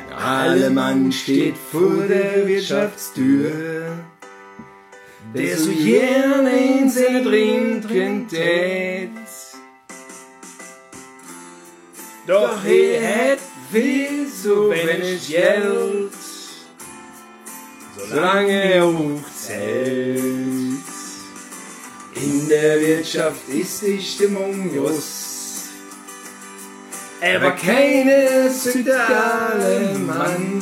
Allemann steht vor der Wirtschaftstür, der so gerne in seine trinken tät. Doch hat viel so wenig Geld, solange er hochzählt. In der Wirtschaft ist die Stimmung just, aber keine soziale Mann.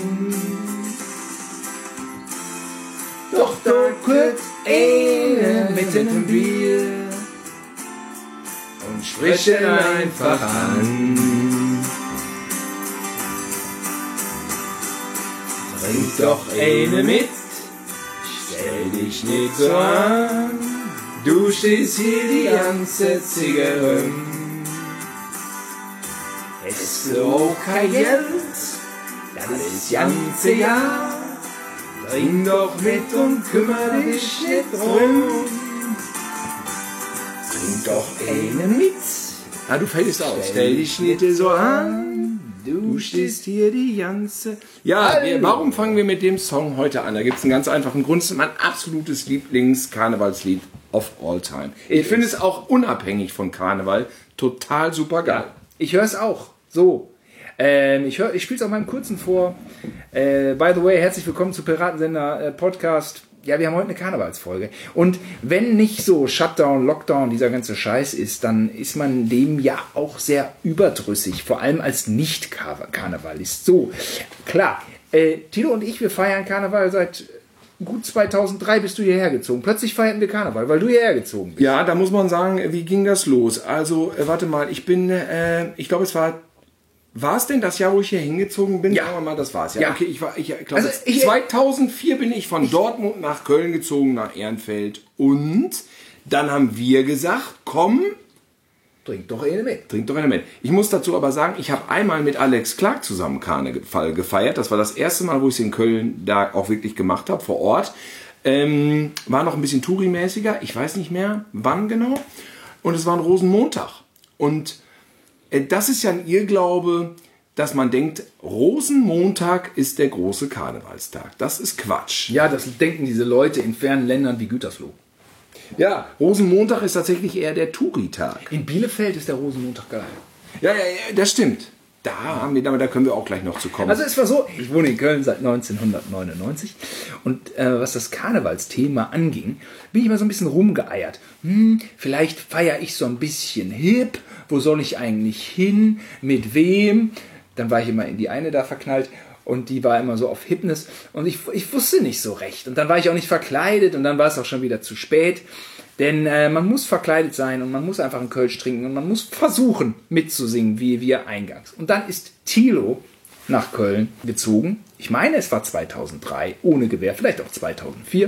Doch da kommt einer mit einem Bier und spricht ihn einfach an. Trink doch eine mit, stell dich nicht so an. Du stehst hier die ganze Zigarre. Hast du auch kein Geld, das ganze Jahr. Trink doch mit und kümmere dich nicht drum. Trink doch eine mit. Ah, du fällst aus. Stell dich nicht so an. Du stehst hier die ganze... Ja, warum fangen wir mit dem Song heute an? Da gibt es einen ganz einfachen Grund. Es ist mein absolutes Lieblings-Karnevalslied of all time. Ich finde es auch unabhängig von Karneval total super geil. Ja, ich höre es auch. So. Ich spiele es auch mal im Kurzen vor. By the way, herzlich willkommen zu Piratensender Podcast. Ja, wir haben heute eine Karnevalsfolge. Und wenn nicht so Shutdown, Lockdown, dieser ganze Scheiß ist, dann ist man dem ja auch sehr überdrüssig. Vor allem als Nicht-Karnevalist. So, klar. Tilo und ich, wir feiern Karneval seit gut 2003 bist du hierher gezogen. Plötzlich feierten wir Karneval, weil du hierher gezogen bist. Ja, da muss man sagen, wie ging das los? Also, warte mal, ich glaube, es war es denn das Jahr, wo ich hier hingezogen bin? Ja. Sagen wir mal, das war es. Ja. Okay, ich glaube, Also 2004 bin ich von Dortmund nach Köln gezogen, nach Ehrenfeld. Und dann haben wir gesagt, komm, Trink doch eine mit. trink doch eine mit. Ich muss dazu aber sagen, ich habe einmal mit Alex Clark zusammen Karneval gefeiert. Das war das erste Mal, wo ich es in Köln da auch wirklich gemacht habe, vor Ort. War noch ein bisschen Touri-mäßiger. Ich weiß nicht mehr, wann genau. Und es war ein Rosenmontag. Und das ist ja ein Irrglaube, dass man denkt, Rosenmontag ist der große Karnevalstag. Das ist Quatsch. Ja, das denken diese Leute in fernen Ländern wie Gütersloh. Ja, Rosenmontag ist tatsächlich eher der Touri-Tag. In Bielefeld ist der Rosenmontag geil. Ja, das stimmt. Da können wir auch gleich noch zu kommen. Also es war so, ich wohne in Köln seit 1999 und was das Karnevalsthema anging, bin ich mal so ein bisschen rumgeeiert. Vielleicht feiere ich so ein bisschen hip, wo soll ich eigentlich hin, mit wem? Dann war ich immer in die eine da verknallt und die war immer so auf Hipness und ich wusste nicht so recht. Und dann war ich auch nicht verkleidet und dann war es auch schon wieder zu spät. Denn man muss verkleidet sein und man muss einfach einen Kölsch trinken und man muss versuchen mitzusingen, wie wir eingangs. Und dann ist Thilo nach Köln gezogen. Ich meine, es war 2003, ohne Gewehr, vielleicht auch 2004.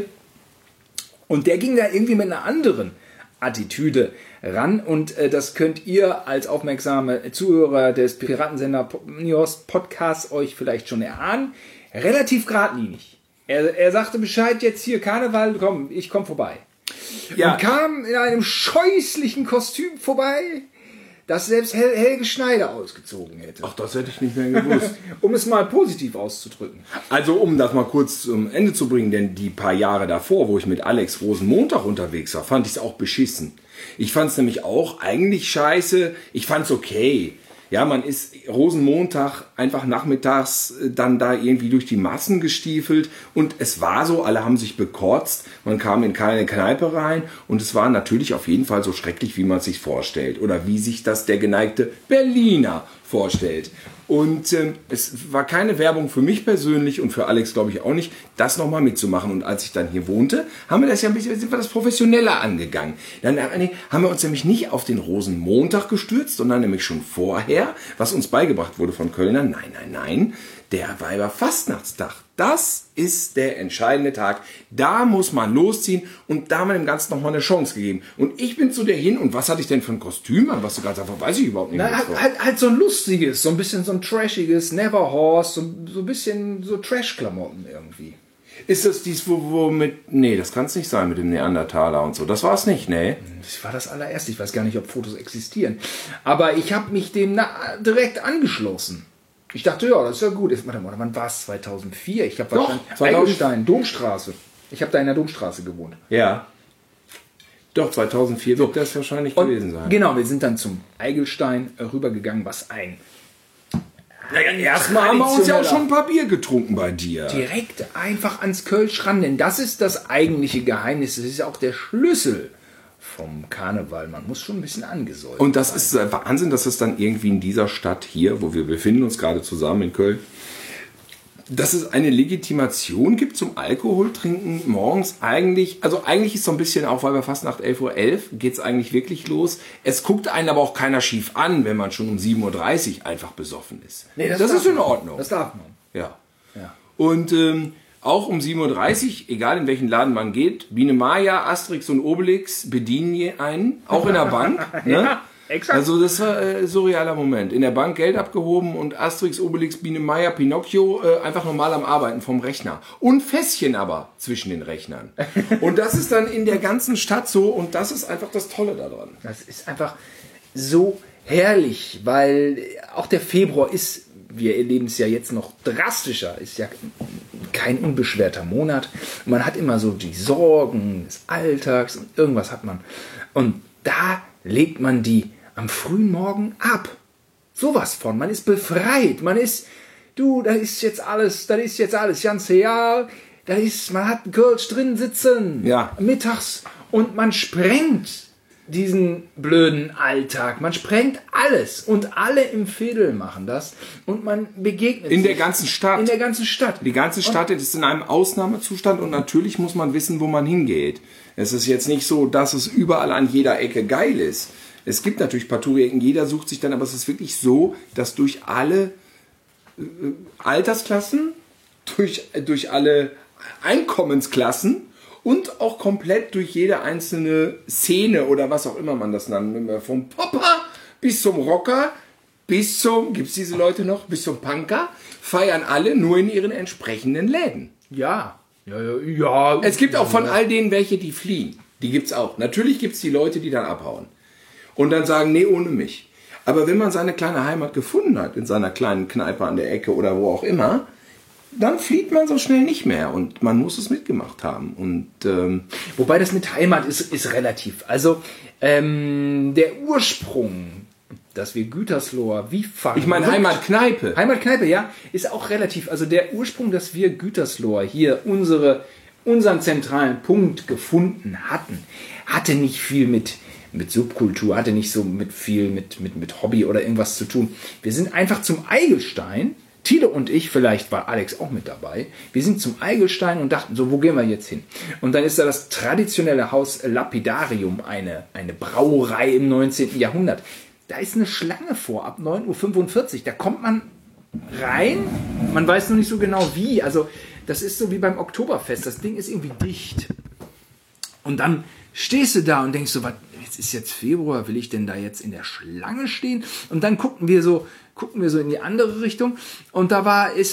Und der ging da irgendwie mit einer anderen Attitüde ran. Und das könnt ihr als aufmerksame Zuhörer des Piratensender News Podcasts euch vielleicht schon erahnen. Relativ geradlinig. Er sagte Bescheid, jetzt hier Karneval, komm, ich komm vorbei. Ja. Und kam in einem scheußlichen Kostüm vorbei, das selbst Helge Schneider ausgezogen hätte. Ach, das hätte ich nicht mehr gewusst. Um es mal positiv auszudrücken. Also, um das mal kurz zum Ende zu bringen, denn die paar Jahre davor, wo ich mit Alex Rosenmontag unterwegs war, fand ich es auch beschissen. Ich fand es nämlich auch eigentlich scheiße. Ich fand es okay. Ja, man ist Rosenmontag einfach nachmittags dann da irgendwie durch die Massen gestiefelt und es war so, alle haben sich bekotzt, man kam in keine Kneipe rein und es war natürlich auf jeden Fall so schrecklich, wie man es sich vorstellt oder wie sich das der geneigte Berliner vorstellt. Und es war keine Werbung für mich persönlich und für Alex glaube ich auch nicht, das nochmal mitzumachen. Und als ich dann hier wohnte, sind wir das professioneller angegangen. Dann haben wir uns nämlich nicht auf den Rosenmontag gestürzt, sondern nämlich schon vorher, was uns beigebracht wurde von Kölnern. Nein, der Weiberfastnachtstag. Das ist der entscheidende Tag. Da muss man losziehen und da haben wir dem Ganzen nochmal eine Chance gegeben. Und ich bin zu der hin und was hatte ich denn für ein Kostüm an? Was du gerade sagst, weiß ich überhaupt nicht mehr. Halt so ein lustiges, so ein bisschen so ein trashiges, Never Horse, so ein bisschen so Trash-Klamotten irgendwie. Ist das dies, wo mit... Nee, das kann es nicht sein mit dem Neandertaler und so. Das war es nicht, nee. Das war das allererste. Ich weiß gar nicht, ob Fotos existieren. Aber ich habe mich dem direkt angeschlossen. Ich dachte, ja, das ist ja gut. Warte mal, wann war es? 2004? Ich habe Doch, wahrscheinlich 2000. Eigelstein, Domstraße. Ich habe da in der Domstraße gewohnt. Ja. Doch, 2004 wird das wahrscheinlich gewesen sein. Genau, wir sind dann zum Eigelstein rübergegangen, was ein Erstmal haben wir uns ja auch schon ein paar Bier getrunken bei dir. direkt einfach ans Kölsch ran, denn das ist das eigentliche Geheimnis. Das ist auch der Schlüssel vom Karneval. Man muss schon ein bisschen angesäuert Und das ist Wahnsinn, dass es dann irgendwie in dieser Stadt hier, wo wir befinden uns gerade zusammen in Köln, dass es eine Legitimation gibt zum Alkoholtrinken morgens eigentlich. Also eigentlich ist so ein bisschen auch, weil wir fast nach 11:11 Uhr geht es eigentlich wirklich los. Es guckt einen aber auch keiner schief an, wenn man schon um 7:30 Uhr einfach besoffen ist. Nee, das ist in Ordnung. Das darf man. Ja. Ja. Und auch um 7:30 Uhr, egal in welchen Laden man geht, Biene Maya, Asterix und Obelix bedienen einen, auch in der Bank. Ne? Ja, exakt. Also das war ein surrealer Moment. In der Bank Geld abgehoben und Asterix, Obelix, Biene Maya, Pinocchio einfach normal am Arbeiten vom Rechner. Und Fässchen aber zwischen den Rechnern. Und das ist dann in der ganzen Stadt so und das ist einfach das Tolle daran. Das ist einfach so herrlich, weil auch der Februar ist, wir erleben es ja jetzt noch drastischer, ist ja kein unbeschwerter Monat. Man hat immer so die Sorgen des Alltags und irgendwas hat man. Und da legt man die am frühen Morgen ab. Sowas von. Man ist befreit. Man ist, das ist jetzt alles, ganze Jahr. Man hat einen Kölsch drin sitzen. Ja. Mittags. Und man sprengt diesen blöden Alltag. Man sprengt alles. Und alle im Veedel machen das. Und man begegnet In sich. der ganzen Stadt. In der ganzen Stadt. Die ganze Stadt ist in einem Ausnahmezustand und natürlich muss man wissen, wo man hingeht. Es ist jetzt nicht so, dass es überall an jeder Ecke geil ist. Es gibt natürlich Partout-Ecken, jeder sucht sich dann, aber es ist wirklich so, dass durch alle Altersklassen, durch alle Einkommensklassen und auch komplett durch jede einzelne Szene oder was auch immer man das nennt, vom Popper bis zum Rocker, bis zum, gibt's diese Leute noch, bis zum Punker, feiern alle nur in ihren entsprechenden Läden. Ja. Ja. Es gibt auch von all denen welche, die fliehen. Die gibt's auch. Natürlich gibt's die Leute, die dann abhauen. Und dann sagen, nee, ohne mich. Aber wenn man seine kleine Heimat gefunden hat, in seiner kleinen Kneipe an der Ecke oder wo auch immer, dann flieht man so schnell nicht mehr. Und man muss es mitgemacht haben. Und Wobei das mit Heimat ist relativ. Also der Ursprung, dass wir Gütersloher wie verrückt... ich meine Heimatkneipe. Heimatkneipe, ja, ist auch relativ. Also der Ursprung, dass wir Gütersloher hier unseren zentralen Punkt gefunden hatten, hatte nicht viel mit Subkultur, hatte nicht so viel mit Hobby oder irgendwas zu tun. Wir sind einfach zum Eigelstein, Tilo und ich, vielleicht war Alex auch mit dabei, wir sind zum Eigelstein und dachten so, wo gehen wir jetzt hin? Und dann ist da das traditionelle Haus Lapidarium, eine Brauerei im 19. Jahrhundert. Da ist eine Schlange vor, ab 9:45 Uhr. Da kommt man rein, man weiß noch nicht so genau wie. Also das ist so wie beim Oktoberfest, das Ding ist irgendwie dicht. Und dann stehst du da und denkst so, was, jetzt ist jetzt Februar, will ich denn da jetzt in der Schlange stehen? Und dann gucken wir so in die andere Richtung und da ist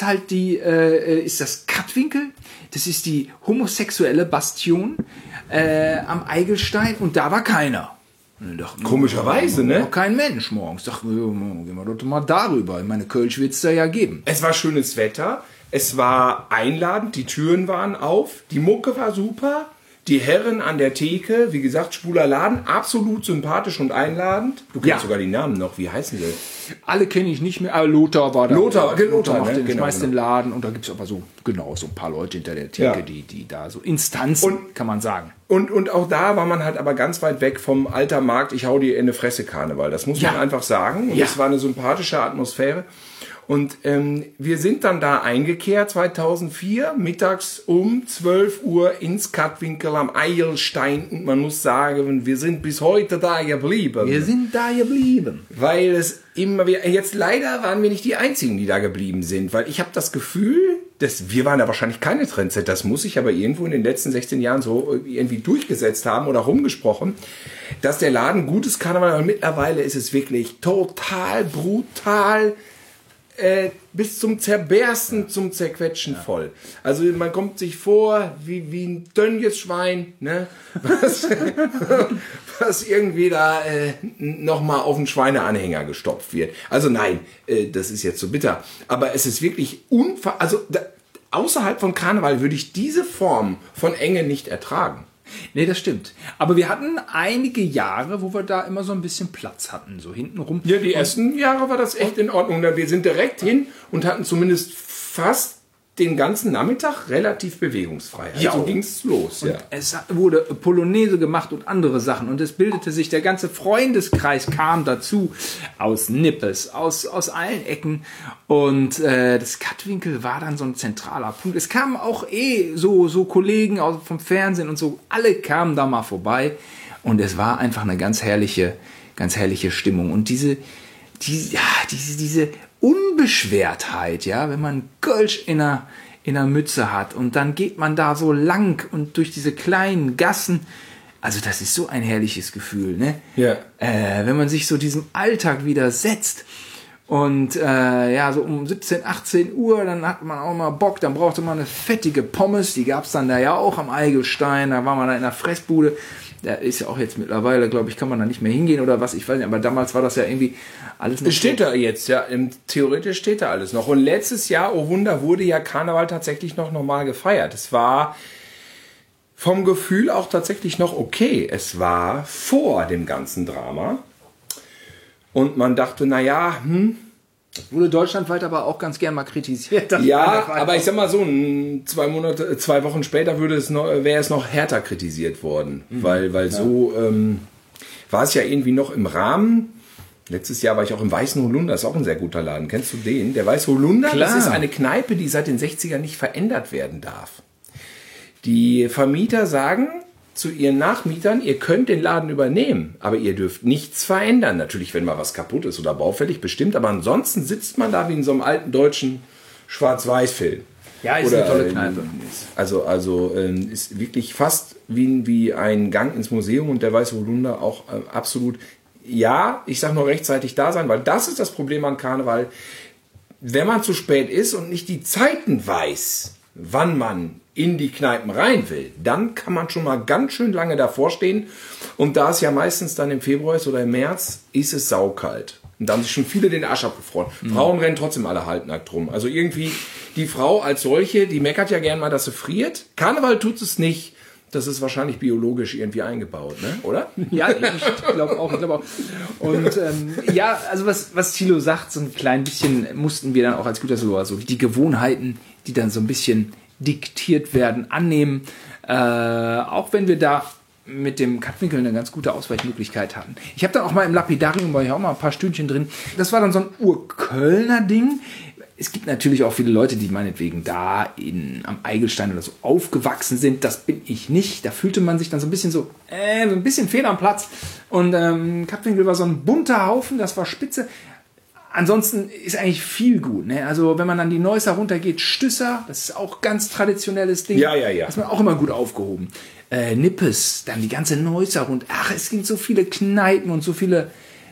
das Katwinkel, das ist die homosexuelle Bastion am Eigelstein und da war keiner. Komischerweise, ne? Noch kein Mensch morgens. Dachten wir, gehen wir doch mal darüber. Ich meine, Kölsch wird es da ja geben. Es war schönes Wetter, es war einladend, die Türen waren auf, die Mucke war super, die Herren an der Theke, wie gesagt, schwuler Laden, absolut sympathisch und einladend. Du kennst sogar die Namen noch, wie heißen sie? Alle kenne ich nicht mehr, aber Lothar war da. Lothar macht ne? schmeißt den Laden und da gibt es aber so ein paar Leute hinter der Theke, die da so Instanzen, kann man sagen. Und auch da war man halt aber ganz weit weg vom alter Markt, ich hau dir in eine Fresse Karneval. Das muss man einfach sagen. Und es war eine sympathische Atmosphäre. Und wir sind dann da eingekehrt 2004, mittags um 12 Uhr ins Katwinkel am Eigelstein. Und man muss sagen, wir sind bis heute da geblieben. Wir sind da geblieben. Weil es immer wieder, jetzt leider waren wir nicht die Einzigen, die da geblieben sind. Weil ich habe das Gefühl, wir waren da wahrscheinlich keine Trendsetter, das muss sich aber irgendwo in den letzten 16 Jahren so irgendwie durchgesetzt haben oder rumgesprochen, dass der Laden gutes Karneval, aber mittlerweile ist es wirklich total brutal bis zum Zerbersten, zum Zerquetschen voll. Also man kommt sich vor wie ein dönniges Schwein, ne? was irgendwie da nochmal auf den Schweineanhänger gestopft wird. Also nein, das ist jetzt so bitter. Aber es ist wirklich außerhalb von Karneval würde ich diese Form von Enge nicht ertragen. Nee, das stimmt. Aber wir hatten einige Jahre, wo wir da immer so ein bisschen Platz hatten, so hintenrum. Ja, die ersten Jahre war das echt in Ordnung. Wir sind direkt hin und hatten zumindest fast den ganzen Nachmittag relativ bewegungsfrei. Also Ja. ging's los. Und es wurde Polonaise gemacht und andere Sachen. Und es bildete sich, der ganze Freundeskreis kam dazu. Aus Nippes, aus allen Ecken. Und das Kattwinkel war dann so ein zentraler Punkt. Es kamen auch so Kollegen vom Fernsehen und so. Alle kamen da mal vorbei. Und es war einfach eine ganz herrliche Stimmung. Und diese Unbeschwertheit, ja, wenn man Kölsch in der Mütze hat und dann geht man da so lang und durch diese kleinen Gassen, also das ist so ein herrliches Gefühl, ne? Ja. Wenn man sich so diesem Alltag widersetzt und so um 17, 18 Uhr, dann hat man auch mal Bock, dann brauchte man eine fettige Pommes, die gab's dann da ja auch am Eigelstein, da war man da in der Fressbude. Da ist ja auch jetzt mittlerweile, glaube ich, kann man da nicht mehr hingehen oder was, ich weiß nicht, aber damals war das ja irgendwie alles noch. Es steht da jetzt, ja, theoretisch steht da alles noch. Und letztes Jahr, oh Wunder, wurde ja Karneval tatsächlich noch normal gefeiert. Es war vom Gefühl auch tatsächlich noch okay. Es war vor dem ganzen Drama. Und man dachte, Wurde deutschlandweit aber auch ganz gern mal kritisiert. ja, aber ich sag mal so, 2 Wochen später wäre es noch härter kritisiert worden. Weil so war es ja irgendwie noch im Rahmen. Letztes Jahr war ich auch im Weißen Holunder, ist auch ein sehr guter Laden. Kennst du den? Der Weiße Holunder, Klar. Das ist eine Kneipe, die seit den 60ern nicht verändert werden darf. Die Vermieter sagen zu ihren Nachmietern, ihr könnt den Laden übernehmen, aber ihr dürft nichts verändern. Natürlich, wenn mal was kaputt ist oder baufällig, bestimmt, aber ansonsten sitzt man da wie in so einem alten deutschen Schwarz-Weiß-Film. Ja, ist eine tolle Kneipe. Also ist wirklich fast wie ein Gang ins Museum und der Weiße Holunder auch absolut, ja, ich sag nur rechtzeitig da sein, weil das ist das Problem an Karneval. Wenn man zu spät ist und nicht die Zeiten weiß, wann man in die Kneipen rein will, dann kann man schon mal ganz schön lange davor stehen. Und da es ja meistens dann im Februar ist oder im März, ist es saukalt. Und da haben sich schon viele den Arsch abgefroren. Frauen rennen trotzdem alle halbnackt rum. Also irgendwie die Frau als solche, die meckert ja gern mal, dass sie friert. Karneval tut es nicht. Das ist wahrscheinlich biologisch irgendwie eingebaut, ne? Oder? Ja, ich glaube auch. Und also was Thilo sagt, so ein klein bisschen mussten wir dann auch als Gütersloher so die Gewohnheiten, die dann so ein bisschen diktiert werden, annehmen. Auch wenn wir da mit dem Kattwinkel eine ganz gute Ausweichmöglichkeit hatten. Ich habe dann auch mal im Lapidarium, war ich auch mal ein paar Stündchen drin. Das war dann so ein Urkölner Ding. Es gibt natürlich auch viele Leute, die meinetwegen da am Eigelstein oder so aufgewachsen sind. Das bin ich nicht. Da fühlte man sich dann so ein bisschen so ein bisschen fehl am Platz. Und Kattwinkel war so ein bunter Haufen, das war spitze. Ansonsten ist eigentlich viel gut. Ne? Also wenn man dann die Neusser runtergeht, Stüsser, das ist auch ganz traditionelles Ding. Ja. Das ist man auch immer gut aufgehoben. Nippes, dann die ganze Neusser rund. Ach, es gibt so viele Kneipen und so viele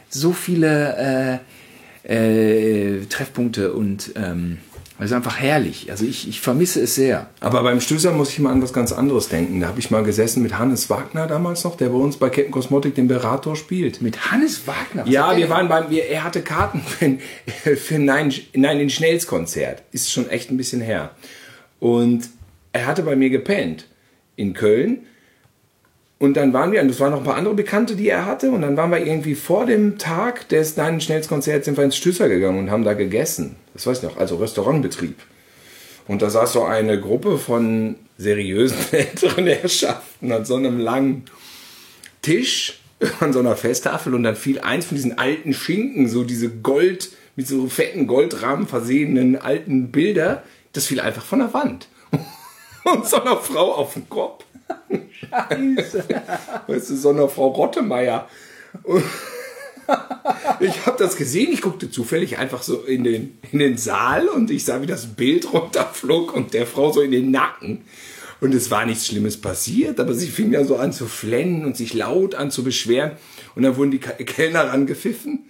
Treffpunkte und es ist einfach herrlich. Also ich vermisse es sehr. Aber beim Stößer muss ich mal an was ganz anderes denken. Da habe ich mal gesessen mit Hannes Wagner damals noch, der bei uns bei Captain Cosmotic den Berator spielt. Mit Hannes Wagner? Ja, er hatte Karten für Nein in Schnells Konzert. Ist schon echt ein bisschen her. Und er hatte bei mir gepennt in Köln. Und dann waren wir, und das waren noch ein paar andere Bekannte, die er hatte. Und dann waren wir irgendwie vor dem Tag des Nein in Schnells Konzerts sind wir ins Stößer gegangen und haben da gegessen. Das weiß ich noch, also Restaurantbetrieb. Und da saß so eine Gruppe von seriösen älteren Herrschaften an so einem langen Tisch an so einer Festtafel und dann fiel eins von diesen alten Schinken, so diese mit so fetten Goldrahmen versehenen alten Bilder, das fiel einfach von der Wand. Und so einer Frau auf den Kopf. Scheiße. Weißt du, so einer Frau Rottemeier. Und ich habe das gesehen, ich guckte zufällig einfach so in den Saal und ich sah, wie das Bild runterflog und der Frau so in den Nacken. Und es war nichts Schlimmes passiert, aber sie fing ja so an zu flennen und sich laut an zu beschweren. Und dann wurden die Kellner rangepfiffen.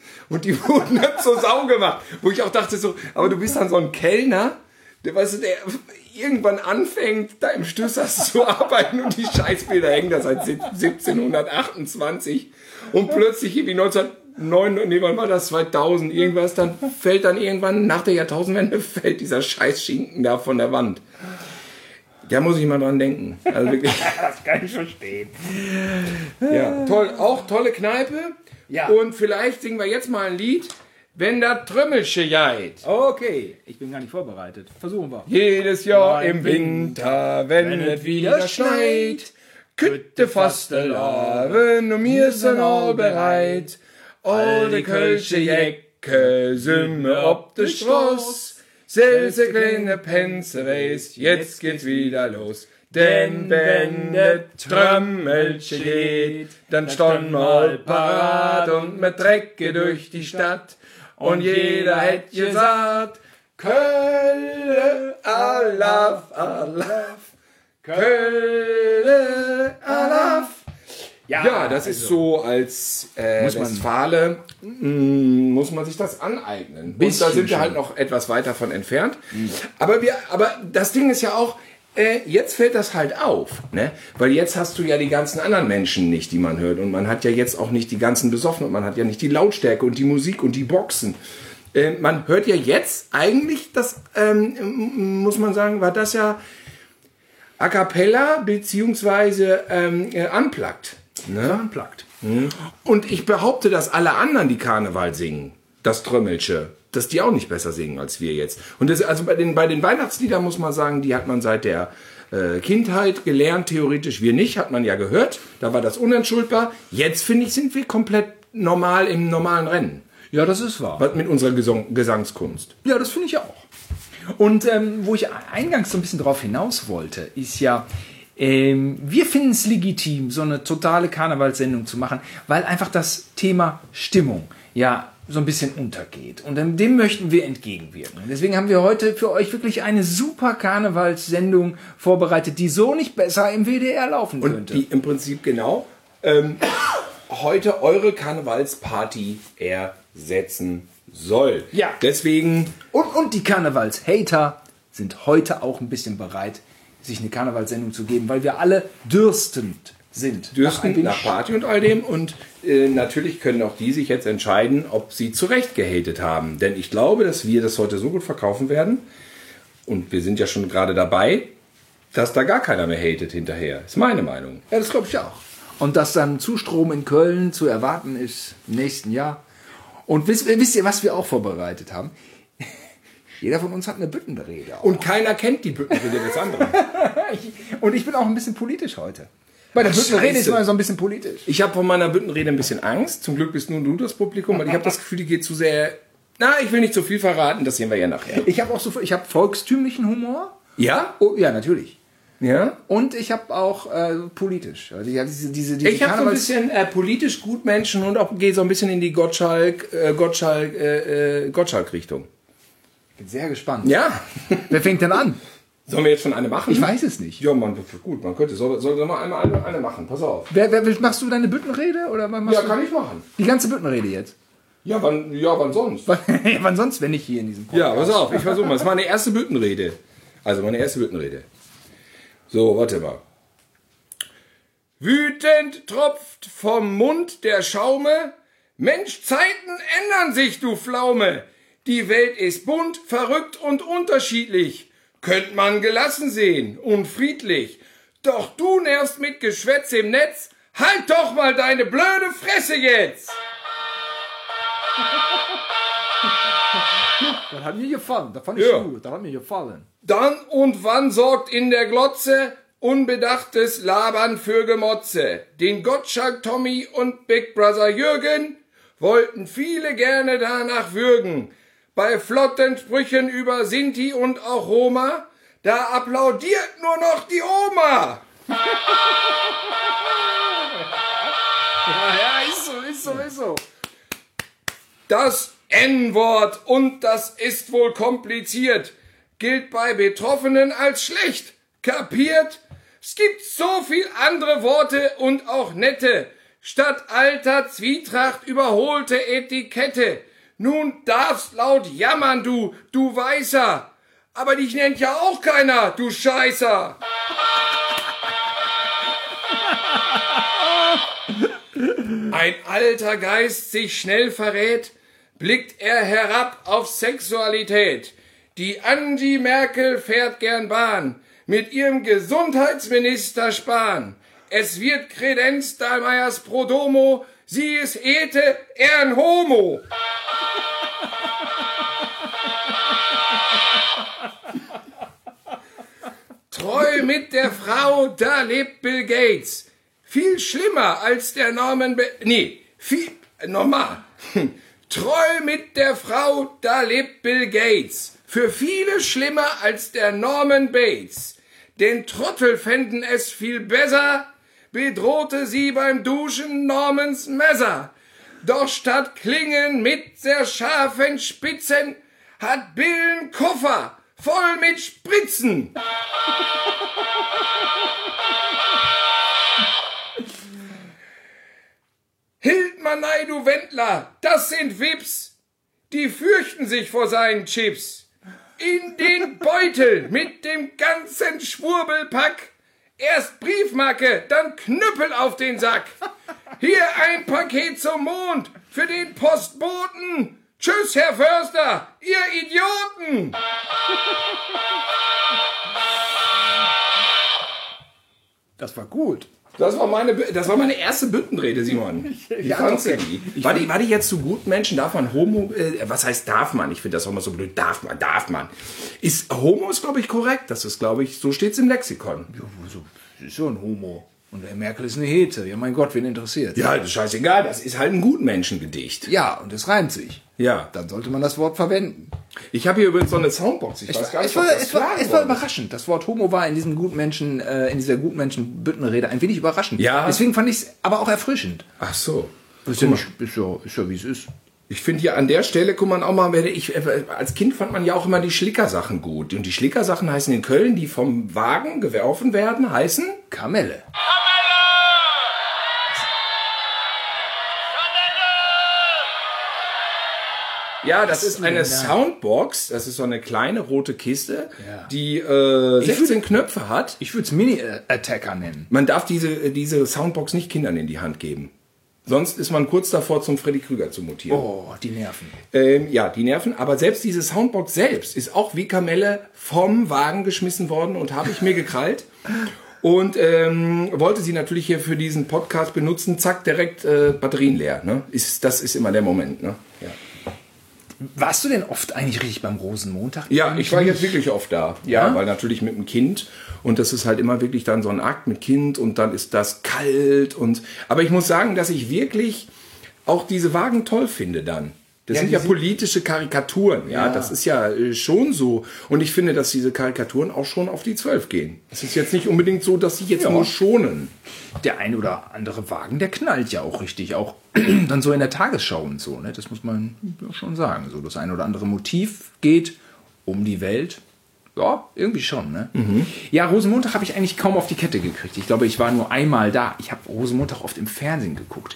und die wurden dann zur Sau gemacht. Wo ich auch dachte so, aber du bist dann so ein Kellner, der, weißt du, der irgendwann anfängt, da im Stößers zu arbeiten und die Scheißbilder hängen da seit 1728 und plötzlich irgendwie 1909, nee, wann war das, 2000, irgendwas, dann fällt dann irgendwann, nach der Jahrtausendwende, fällt dieser Scheißschinken da von der Wand. Da muss ich mal dran denken. Also wirklich. Das kann ich verstehen. Ja, toll, auch tolle Kneipe. Ja. Und vielleicht singen wir jetzt mal ein Lied, wenn das Trümmelsche jeit. Okay, ich bin gar nicht vorbereitet. Versuchen wir. Jedes Jahr im Winter, wenn es wieder schneit, kütte fast der Laven und wir sind all bereit. All die Kölsche Jecke sind wir ob der Straß. Selbst kleine Penzer weiß, jetzt geht's wieder los. Denn wenn der Trömmelsche geht, dann stehen mal parat und wir trecke durch die Stadt. Und jeder hätt gesagt, Kölle, alaf, alaf, Kölle, alaf. Ja, das ist so als Westfale, muss man sich das aneignen. Und da sind wir halt noch etwas weit davon entfernt. Aber das Ding ist ja auch, jetzt fällt das halt auf, ne? Weil jetzt hast du ja die ganzen anderen Menschen nicht, die man hört. Und man hat ja jetzt auch nicht die ganzen Besoffenen. Und man hat ja nicht die Lautstärke und die Musik und die Boxen. Man hört ja jetzt eigentlich, das muss man sagen, war das ja a cappella beziehungsweise unplugged. Ne? Unplugged. Und ich behaupte, dass alle anderen, die Karneval singen, das Trömmelsche, dass die auch nicht besser singen als wir jetzt. Und das, also bei den Weihnachtsliedern muss man sagen, die hat man seit der Kindheit gelernt, theoretisch wir nicht, hat man ja gehört. Da war das unentschuldbar. Jetzt, finde ich, sind wir komplett normal im normalen Rennen. Ja, das ist wahr. Was mit unserer Gesangskunst. Ja, das finde ich auch. Und wo ich eingangs so ein bisschen drauf hinaus wollte, ist ja, wir finden es legitim, so eine totale Karnevalssendung zu machen, weil einfach das Thema Stimmung ja so ein bisschen untergeht. Und dem möchten wir entgegenwirken. Und deswegen haben wir heute für euch wirklich eine super Karnevalssendung vorbereitet, die so nicht besser im WDR laufen könnte. Und die im Prinzip genau heute eure Karnevalsparty ersetzen soll. Ja. Deswegen. Und die Karnevalshater sind heute auch ein bisschen bereit, sich eine Karnevalssendung zu geben, weil wir alle dürstend sind. Dürstend nach Party und all dem. Und natürlich können auch die sich jetzt entscheiden, ob sie zu Recht gehatet haben. Denn ich glaube, dass wir das heute so gut verkaufen werden. Und wir sind ja schon gerade dabei, dass da gar keiner mehr hatet hinterher. Ist meine Meinung. Ja, das glaube ich auch. Und dass dann Zustrom in Köln zu erwarten ist im nächsten Jahr. Und wisst ihr, was wir auch vorbereitet haben? Jeder von uns hat eine Büttenrede. Und keiner kennt die Büttenrede des anderen. Und ich bin auch ein bisschen politisch heute. Bei der Büttenrede ist man so ein bisschen politisch. Ich habe von meiner Büttenrede ein bisschen Angst. Zum Glück bist nur du das Publikum, weil ich habe das Gefühl, die geht zu sehr... Na, ich will nicht zu viel verraten, das sehen wir ja nachher. Ich habe volkstümlichen Humor. Ja? Oh, ja, natürlich. Ja? Und ich habe auch politisch. Also diese ich habe so ein bisschen politisch Gutmenschen und auch gehe so ein bisschen in die Gottschalk-Richtung. Bin sehr gespannt. Ja. Wer fängt denn an? Sollen wir jetzt schon eine machen? Ich weiß es nicht. Ja, man, gut, man könnte. Soll mal eine machen? Pass auf. Machst du deine Büttenrede? Oder machst kann ich machen. Die ganze Büttenrede jetzt? Ja, wann sonst? Wann sonst, wenn nicht hier in diesem Podcast? Ja, pass auf, ich versuche mal. Das ist meine erste Büttenrede. So, warte mal. Wütend tropft vom Mund der Schaume. Mensch, Zeiten ändern sich, du Pflaume. Die Welt ist bunt, verrückt und unterschiedlich. Könnt man gelassen sehen und friedlich. Doch du nervst mit Geschwätz im Netz. Halt doch mal deine blöde Fresse jetzt! Das hat mir gefallen. Das fand ich gut. Das hat mir gefallen. Dann und wann sorgt in der Glotze unbedachtes Labern für Gemotze. Den Gottschalk Tommy und Big Brother Jürgen wollten viele gerne danach würgen. Bei flotten Sprüchen über Sinti und auch Roma, da applaudiert nur noch die Oma. Ja, ist so. Das N-Wort, und das ist wohl kompliziert, gilt bei Betroffenen als schlecht. Kapiert? Es gibt so viel andere Worte und auch nette. Statt alter Zwietracht überholte Etikette. Nun darfst laut jammern, du Weißer. Aber dich nennt ja auch keiner, du Scheißer. Ein alter Geist sich schnell verrät, blickt er herab auf Sexualität. Die Angie Merkel fährt gern Bahn, mit ihrem Gesundheitsminister Spahn. Es wird Kredenz Dahlmeiers pro Domo, sie ist Ete, er ein Homo. Treu mit der Frau, da lebt Bill Gates. Viel schlimmer als der normal. Treu mit der Frau, da lebt Bill Gates. Für viele schlimmer als der Norman Bates. Den Trottel fänden es viel besser, bedrohte sie beim Duschen Normans Messer. Doch statt Klingen mit sehr scharfen Spitzen hat Bill einen Koffer voll mit Spritzen. Hildmann, du Wendler, das sind Wips, die fürchten sich vor seinen Chips. In den Beutel mit dem ganzen Schwurbelpack. Erst Briefmarke, dann Knüppel auf den Sack. Hier ein Paket zum Mond für den Postboten. Tschüss, Herr Förster, ihr Idioten. Das war gut. Das war meine erste Büttenrede, Simon. Wie fandst du die? War die jetzt zu guten Menschen? Darf man Homo, was heißt darf man? Ich finde das auch mal so blöd. Darf man. Homo ist, glaube ich, korrekt. Das ist, glaube ich, so steht es im Lexikon. Ja, so, ist so ein Homo. Und der Merkel ist eine Hete. Ja, mein Gott, wen interessiert? Ja, das ist scheißegal. Das ist halt ein Gutmenschengedicht. Ja, und es reimt sich. Ja. Dann sollte man das Wort verwenden. Ich habe hier übrigens so eine Soundbox. Ich weiß gar nicht, es war überraschend. Das Wort Homo war in diesem Gutmenschen, in dieser Gutmenschen-Büttenrede ein wenig überraschend. Ja. Deswegen fand ich es aber auch erfrischend. Ach so. Ist ja, wie es ist. Ich finde hier an der Stelle, guck mal auch mal, als Kind fand man ja auch immer die Schlickersachen gut. Und die Schlickersachen heißen in Köln, die vom Wagen geworfen werden, heißen? Kamelle. Ja, das ist eine Soundbox. Das ist so eine kleine rote Kiste, die 16 Knöpfe hat. Ich würde es Mini-Attacker nennen. Man darf diese Soundbox nicht Kindern in die Hand geben. Sonst ist man kurz davor, zum Freddy Krüger zu mutieren. Oh, die Nerven. Ja, die Nerven. Aber selbst diese Soundbox selbst ist auch wie Kamelle vom Wagen geschmissen worden und habe ich mir gekrallt. Und wollte sie natürlich hier für diesen Podcast benutzen. Zack, direkt Batterien leer. Ne? Das ist immer der Moment. Ne? Ja. Warst du denn oft eigentlich richtig beim Rosenmontag? Ja, ich war jetzt wirklich oft da. Ja, weil natürlich mit dem Kind. Und das ist halt immer wirklich dann so ein Akt mit Kind und dann ist das kalt. Aber ich muss sagen, dass ich wirklich auch diese Wagen toll finde dann. Das sind ja politische Karikaturen. Ja, das ist ja schon so. Und ich finde, dass diese Karikaturen auch schon auf die 12 gehen. Es ist jetzt nicht unbedingt so, dass sie jetzt nur schonen. Der ein oder andere Wagen, der knallt ja auch richtig. Auch dann so in der Tagesschau und so. Ne? Das muss man schon sagen. So das ein oder andere Motiv geht um die Welt. Ja, irgendwie schon. Ne? Mhm. Ja, Rosenmontag habe ich eigentlich kaum auf die Kette gekriegt. Ich glaube, ich war nur einmal da. Ich habe Rosenmontag oft im Fernsehen geguckt.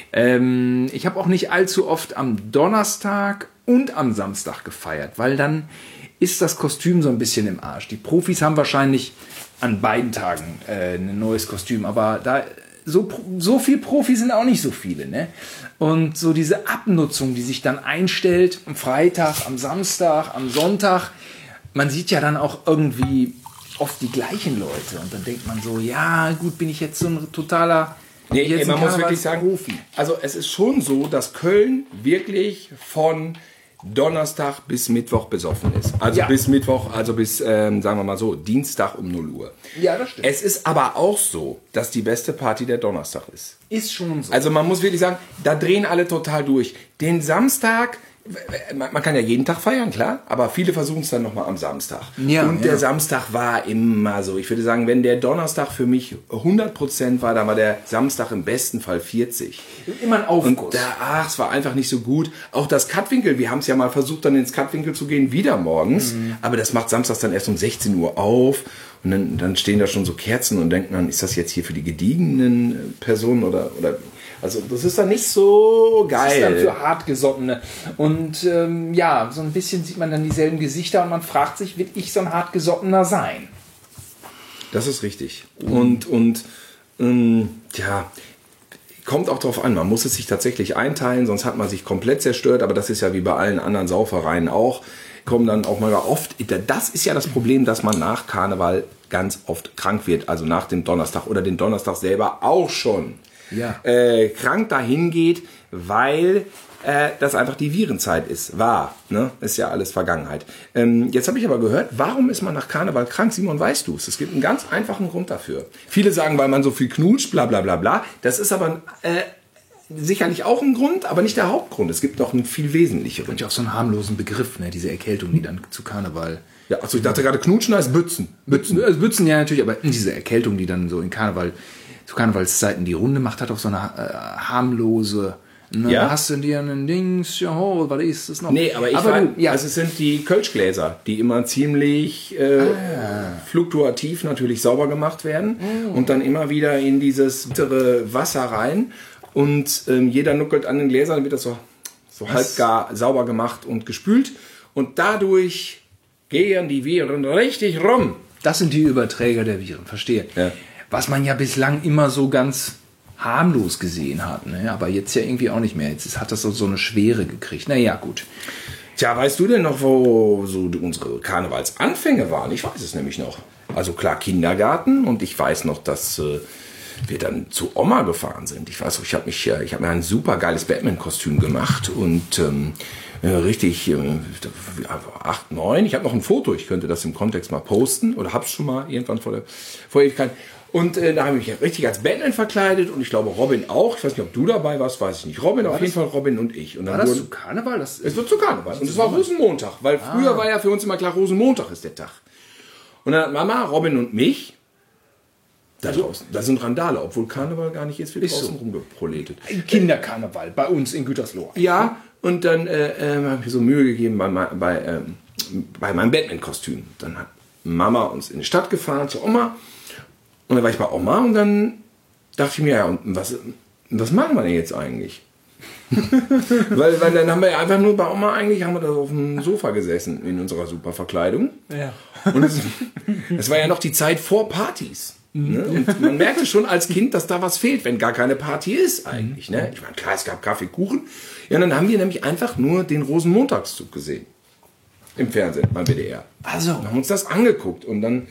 Ich habe auch nicht allzu oft am Donnerstag und am Samstag gefeiert, weil dann ist das Kostüm so ein bisschen im Arsch. Die Profis haben wahrscheinlich an beiden Tagen ein neues Kostüm, aber da so viel Profi sind auch nicht so viele. Ne? Und so diese Abnutzung, die sich dann einstellt am Freitag, am Samstag, am Sonntag, man sieht ja dann auch irgendwie oft die gleichen Leute und dann denkt man so, ja gut, bin ich jetzt so ein totaler... Nee, man muss wirklich sagen, Profi. Also es ist schon so, dass Köln wirklich von Donnerstag bis Mittwoch besoffen ist. Also bis Mittwoch, also bis, sagen wir mal so, Dienstag um 0 Uhr. Ja, das stimmt. Es ist aber auch so, dass die beste Party der Donnerstag ist. Ist schon so. Also man muss wirklich sagen, da drehen alle total durch. Den Samstag... Man kann ja jeden Tag feiern, klar, aber viele versuchen es dann nochmal am Samstag. Ja, und der Samstag war immer so. Ich würde sagen, wenn der Donnerstag für mich 100% war, dann war der Samstag im besten Fall 40. Immer ein Aufguss. Es war einfach nicht so gut. Auch das Cutwinkel, wir haben es ja mal versucht, dann ins Cutwinkel zu gehen, wieder morgens. Aber das macht samstags dann erst um 16 Uhr auf. Und dann stehen da schon so Kerzen und denken dann, ist das jetzt hier für die gediegenen Personen oder Also das ist dann nicht so geil. Das ist dann für Hartgesottene. Und so ein bisschen sieht man dann dieselben Gesichter und man fragt sich, will ich so ein Hartgesottener sein? Das ist richtig. Und kommt auch drauf an. Man muss es sich tatsächlich einteilen, sonst hat man sich komplett zerstört. Aber das ist ja wie bei allen anderen Saufereien auch. Kommen dann auch mal oft. Das ist ja das Problem, dass man nach Karneval ganz oft krank wird. Also nach dem Donnerstag oder den Donnerstag selber auch schon. Ja. Krank dahin geht, weil das einfach die Virenzeit war. Ne? Ist ja alles Vergangenheit. Jetzt habe ich aber gehört, warum ist man nach Karneval krank? Simon, weißt du es? Es gibt einen ganz einfachen Grund dafür. Viele sagen, weil man so viel knutscht, bla bla bla bla. Das ist aber sicherlich auch ein Grund, aber nicht der Hauptgrund. Es gibt noch einen viel wesentlicheren. Und ja auch so einen harmlosen Begriff, ne? Diese Erkältung, die dann zu Karneval... Ja, also ich dachte gerade, knutschen heißt Bützen. Also Bützen ja natürlich, aber diese Erkältung, die dann so in zu Karnevalszeiten die Runde macht, hat auch so eine harmlose... Ne, Ja. Da hast du dir einen Dings, was ist das noch? Nee, aber also es sind die Kölschgläser, die immer ziemlich fluktuativ natürlich sauber gemacht werden und dann immer wieder in dieses bittere Wasser rein und jeder nuckelt an den Gläsern, dann wird das so halbgar sauber gemacht und gespült und dadurch gehen die Viren richtig rum. Das sind die Überträger der Viren, verstehe. Ja. Was man ja bislang immer so ganz harmlos gesehen hat, ne? Aber jetzt ja irgendwie auch nicht mehr. Jetzt hat das so eine Schwere gekriegt. Naja, gut. Tja, weißt du denn noch, wo so unsere Karnevalsanfänge waren? Ich weiß es nämlich noch. Also klar, Kindergarten und ich weiß noch, dass wir dann zu Oma gefahren sind. Ich weiß noch, ich habe mir ein super geiles Batman-Kostüm gemacht und richtig 8, 9. Ich habe noch ein Foto, ich könnte das im Kontext mal posten oder hab's schon mal irgendwann vor Ewigkeit. Und da habe ich mich richtig als Batman verkleidet und ich glaube Robin auch. Ich weiß nicht, ob du dabei warst, weiß ich nicht. Robin, auf jeden Fall Robin und ich. Und dann War das zu Karneval? es wird zu Karneval. Und es war Rosenmontag, weil früher war ja für uns immer klar, Rosenmontag ist der Tag. Und dann hat Mama, Robin und mich da draußen. Da sind Randale, obwohl Karneval gar nicht ist, wird draußen rumgeproletet. Ein Kinderkarneval bei uns in Gütersloh. Ja, und dann habe ich mir so Mühe gegeben bei meinem Batman-Kostüm. Dann hat Mama uns in die Stadt gefahren zu Oma. Und dann war ich bei Oma und dann dachte ich mir, ja, und was machen wir denn jetzt eigentlich? weil dann haben wir ja einfach nur bei Oma haben wir da auf dem Sofa gesessen in unserer super Verkleidung. Ja. Und es war ja noch die Zeit vor Partys. Ne? Und man merkte schon als Kind, dass da was fehlt, wenn gar keine Party ist eigentlich. Ne? Ich meine, klar, es gab Kaffee, Kuchen. Ja, und dann haben wir nämlich einfach nur den Rosenmontagszug gesehen. Im Fernsehen, beim WDR. Also. Und haben uns das angeguckt und dann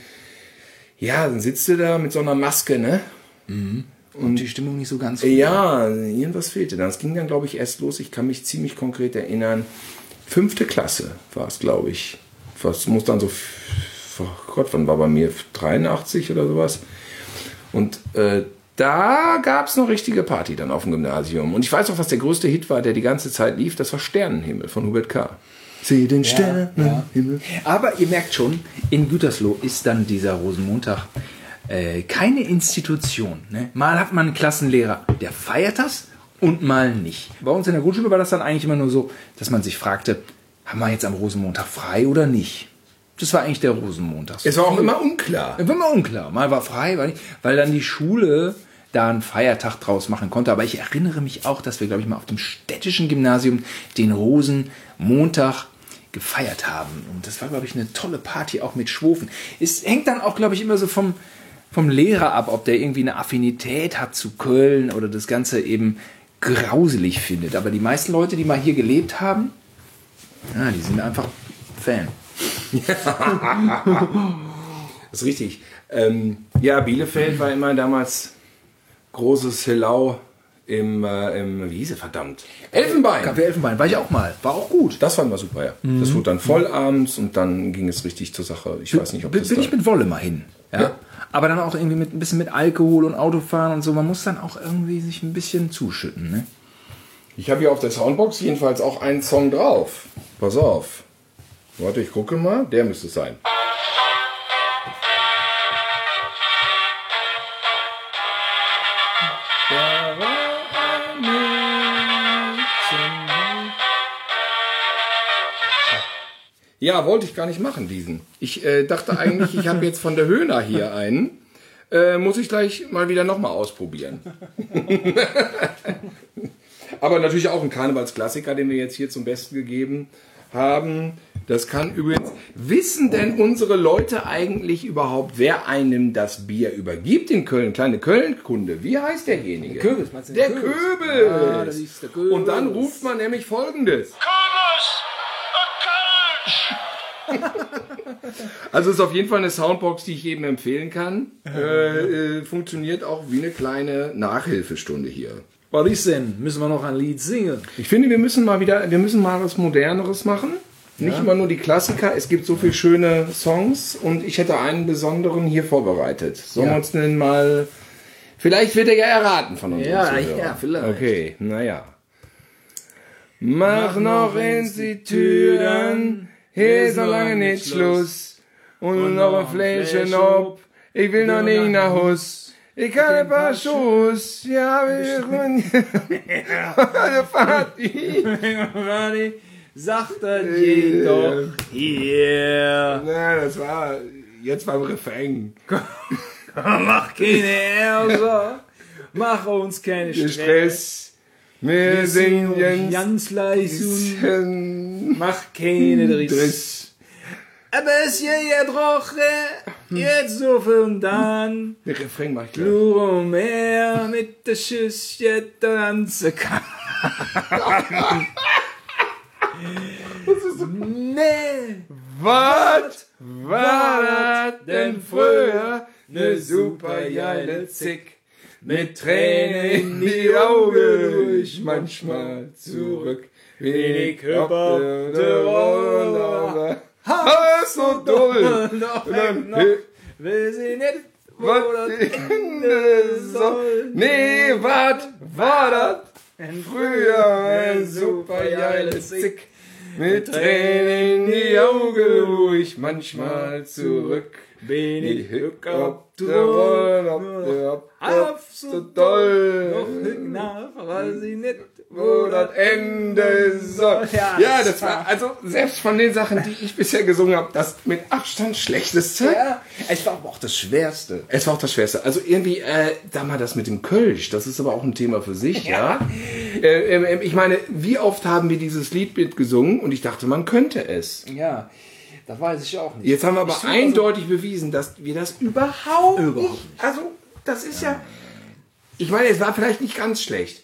sitzt du da mit so einer Maske, ne? Und die Stimmung nicht so ganz gut. Ja, irgendwas fehlte dann. Es ging dann, glaube ich, erst los. Ich kann mich ziemlich konkret erinnern. 5. Klasse war es, glaube ich. Was muss dann so, oh Gott, wann war bei mir? 83 oder sowas. Und da gab es noch richtige Party dann auf dem Gymnasium. Und ich weiß auch, was der größte Hit war, der die ganze Zeit lief. Das war Sternenhimmel von Hubert K. Sieh den Sternenhimmel. Aber ihr merkt schon, in Gütersloh ist dann dieser Rosenmontag keine Institution. Ne? Mal hat man einen Klassenlehrer, der feiert das und mal nicht. Bei uns in der Grundschule war das dann eigentlich immer nur so, dass man sich fragte, haben wir jetzt am Rosenmontag frei oder nicht? Das war eigentlich der Rosenmontag. Es war auch immer unklar. Es war immer unklar. Mal war frei, war nicht, weil dann die Schule da einen Feiertag draus machen konnte. Aber ich erinnere mich auch, dass wir, glaube ich, mal auf dem städtischen Gymnasium den Rosenmontag gefeiert haben. Und das war, glaube ich, eine tolle Party, auch mit Schwofen. Es hängt dann auch, glaube ich, immer so vom Lehrer ab, ob der irgendwie eine Affinität hat zu Köln oder das Ganze eben grauselig findet. Aber die meisten Leute, die mal hier gelebt haben, die sind einfach Fan. Das ist richtig. Bielefeld war immer damals großes Hellau im wie hieß es, verdammt? Elfenbein. Café Elfenbein, war ich auch mal. War auch gut. Das fanden wir super, ja. Das wurde dann voll abends und dann ging es richtig zur Sache. Ich weiß nicht, ob das bin ich mit Wolle mal hin. Ja? Aber dann auch irgendwie ein bisschen mit Alkohol und Autofahren und so. Man muss dann auch irgendwie sich ein bisschen zuschütten, ne? Ich habe hier auf der Soundbox jedenfalls auch einen Song drauf. Pass auf. Warte, ich gucke mal. Der müsste es sein. Ja, wollte ich gar nicht machen, diesen. Ich dachte eigentlich, ich habe jetzt von der Höhner hier einen. muss ich gleich mal wieder nochmal ausprobieren. Aber natürlich auch ein Karnevalsklassiker, den wir jetzt hier zum Besten gegeben haben. Das kann übrigens... Wissen denn unsere Leute eigentlich überhaupt, wer einem das Bier übergibt in Köln? Kleine Köln-Kunde. Wie heißt derjenige? Köbels, meinst du Der den Köbels. Ja, das ist der Köbels. Und dann ruft man nämlich Folgendes. Also ist auf jeden Fall eine Soundbox, die ich jedem empfehlen kann. Funktioniert auch wie eine kleine Nachhilfestunde hier. Was ist denn? Müssen wir noch ein Lied singen? Ich finde, wir müssen mal was Moderneres machen. Nicht immer nur die Klassiker. Es gibt so viele schöne Songs und ich hätte einen besonderen hier vorbereitet. Sollen wir uns denn mal... Vielleicht wird er ja erraten von uns. Ja, vielleicht. Okay, naja. Mach noch in die Türen, hier ist noch lange nicht Schluss. Und noch ein Fläschchen ob, ich will noch nicht nach Haus. Ich kann ein paar Schuss, ja, wir eine Party. Sagt er jedoch hier. Na, das war jetzt beim Refrain. Mach keine Ärger, mach uns keinen Stress. Wir singen ganz leise und und mach keine Driss. Aber es ist ja Droche, jetzt so viel und dann. Der Refrain mach ich gleich. Nur mehr mit der Schüsschen der ganze Kahn. Nee, Was war das denn früher? Ne super geile Zick. Mit Tränen in die Augen, ich manchmal zurück. Wenig Körper, Roller, so doll. Und dann, will sie nicht, wo was das Ende soll. Nee, was war das? Früher ein super geiles Zick. Mit Tränen in die Augen, wo ich manchmal zurück. wenig Glück auf der Rolle, so doll. noch nach, weil sie nicht, Wo das Ende soll. Ja, das war, also selbst von den Sachen, die ich bisher gesungen habe, das mit Abstand schlechteste. Ja, es war aber auch das Schwerste. Es war auch das Schwerste. Also irgendwie, da mal das mit dem Kölsch, das ist aber auch ein Thema für sich, ja. Ich meine, wie oft haben wir dieses Lied mitgesungen und ich dachte, man könnte es. Ja, das weiß ich auch nicht. Jetzt haben wir aber eindeutig bewiesen, dass wir das überhaupt nicht. Also, das ist ja. Ich meine, es war vielleicht nicht ganz schlecht.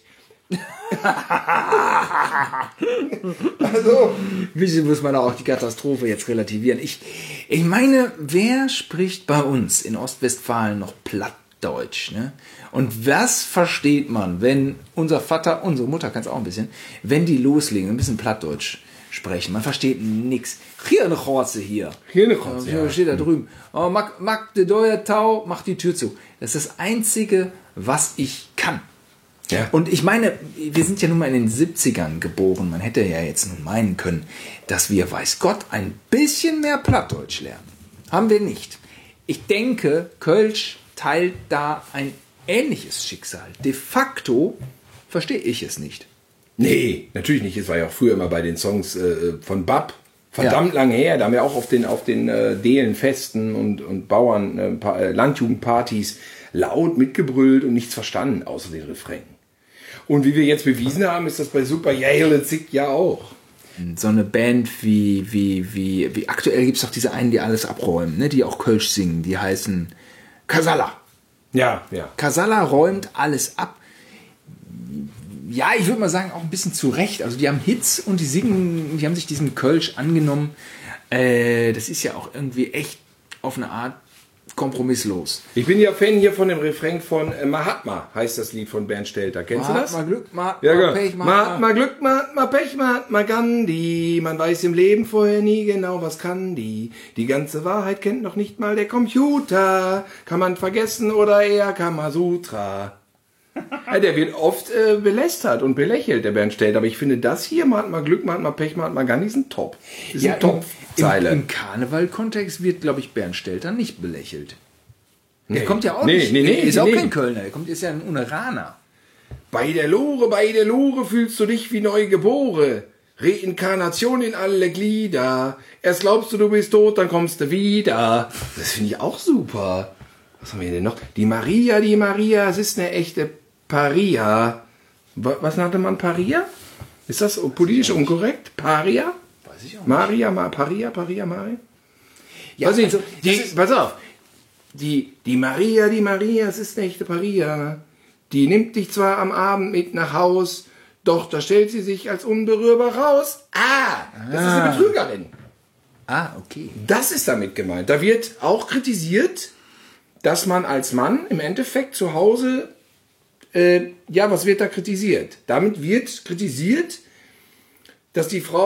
Also. Ein bisschen muss man auch die Katastrophe jetzt relativieren. Ich meine, wer spricht bei uns in Ostwestfalen noch Plattdeutsch? Ne? Und was versteht man, wenn unser Vater, unsere Mutter kann es auch ein bisschen, wenn die loslegen, ein bisschen Plattdeutsch sprechen? Man versteht nichts. Hier eine Chorze hier. Hier eine Chorze, Hier steht da drüben. Oh, mag de Deuer Tau, mach die Tür zu. Das ist das Einzige, was ich kann. Ja. Und ich meine, wir sind ja nun mal in den 70ern geboren. Man hätte ja jetzt nun meinen können, dass wir, weiß Gott, ein bisschen mehr Plattdeutsch lernen. Haben wir nicht. Ich denke, Kölsch teilt da ein ähnliches Schicksal. De facto verstehe ich es nicht. Nee, natürlich nicht. Es war ja auch früher immer bei den Songs von Bab. Verdammt lang her. Da haben wir auch auf den Delenfesten und Bauern, Landjugendpartys laut mitgebrüllt und nichts verstanden, außer den Refrain. Und wie wir jetzt bewiesen haben, ist das bei Super Geile Zick ja auch. So eine Band wie aktuell gibt es doch diese einen, die alles abräumen, ne? Die auch Kölsch singen, die heißen Kasala. Ja. Kasala räumt alles ab. Ja, ich würde mal sagen, auch ein bisschen zu Recht. Also die haben Hits und die haben sich diesem Kölsch angenommen. Das ist ja auch irgendwie echt auf eine Art kompromisslos. Ich bin ja Fan hier von dem Refrain von Mahatma, heißt das Lied von Bernd Stelter. Kennst du das? Mahatma Glück, Mahatma Ja, Pech, Mahatma Glück, Mahatma Pech, Mahatma Gandhi. Man weiß im Leben vorher nie genau, was kann die. Die ganze Wahrheit kennt noch nicht mal der Computer. Kann man vergessen oder eher Kamasutra. Ja, der wird oft belästert und belächelt, der Bernd Stelter. Aber ich finde das hier, Mahatma Glück, Mahatma Pech, Mahatma Gandhi, sind top. Das sind Top-Zeile. Im Karneval-Kontext wird, glaube ich, Bernd Stelter nicht belächelt. Der Nee. kommt ja auch Nee, nicht. nee, Der ist auch nee. kein Kölner. Der ist ja ein Uneraner. Bei der Lore fühlst du dich wie neu geboren. Reinkarnation in alle Glieder. Erst glaubst du bist tot, dann kommst du wieder. Das finde ich auch super. Was haben wir denn noch? Die Maria, es ist eine echte Paria. Was nannte man Paria? Ist das politisch unkorrekt? Paria? Weiß ich auch nicht. Maria, Paria, Maria? Ja, Also, also, pass auf. Die Maria, es ist eine echte Paria. Die nimmt dich zwar am Abend mit nach Haus, doch da stellt sie sich als unberührbar raus. Das ist eine Betrügerin. Okay. Das ist damit gemeint. Da wird auch kritisiert, dass man als Mann im Endeffekt zu Hause, was wird da kritisiert? Damit wird kritisiert, dass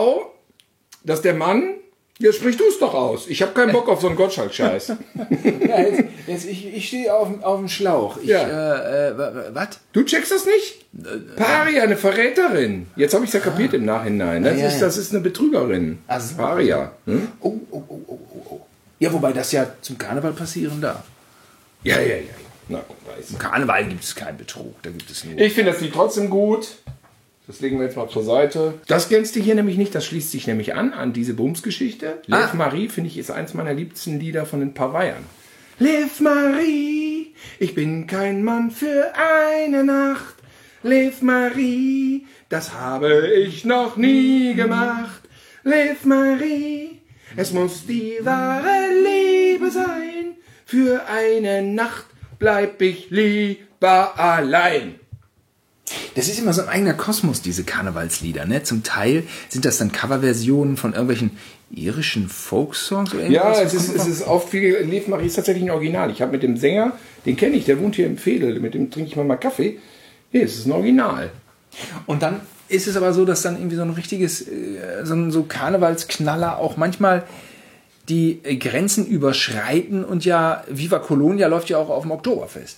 der Mann, ja, sprich du es doch aus. Ich habe keinen Bock auf so einen Gottschalk-Scheiß. Ja, ich stehe auf dem Schlauch. Was? Du checkst das nicht? Paria, eine Verräterin. Jetzt habe ich es ja kapiert im Nachhinein. Das ist eine Betrügerin. Also, Paria. Oh. Ja, wobei das ja zum Karneval passieren darf. Ja. Na, weiß. Im Karneval gibt es keinen Betrug. Da gibt es nur. Ich finde das Lied trotzdem gut. Das legen wir jetzt mal zur Seite. Das glänzte hier nämlich nicht. Das schließt sich nämlich an diese Bumsgeschichte. Lev Marie, finde ich, ist eins meiner liebsten Lieder von den Pavayern. Lev Marie, ich bin kein Mann für eine Nacht. Lev Marie, das habe ich noch nie gemacht. Lev Marie, es muss die wahre Liebe sein. Für eine Nacht bleib ich lieber allein. Das ist immer so ein eigener Kosmos, diese Karnevalslieder. Ne? Zum Teil sind das dann Coverversionen von irgendwelchen irischen Folksongs oder irgendwas. Ja, es ist oft viel. Lev Marie ist tatsächlich ein Original. Ich habe mit dem Sänger, den kenne ich, der wohnt hier im Veedel, mit dem trinke ich mal Kaffee. Hier, es ist ein Original. Und dann ist es aber so, dass dann irgendwie so ein richtiges, so Karnevalsknaller auch manchmal die Grenzen überschreiten und ja, Viva Colonia läuft ja auch auf dem Oktoberfest.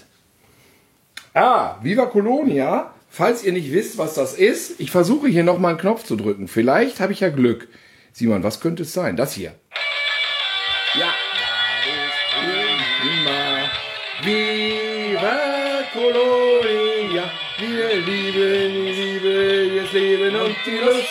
Viva Colonia. Falls ihr nicht wisst, was das ist, ich versuche hier nochmal einen Knopf zu drücken. Vielleicht habe ich ja Glück. Simon, was könnte es sein? Das hier. Ja. Viva Colonia. Wir lieben, jetzt Leben und die Lust.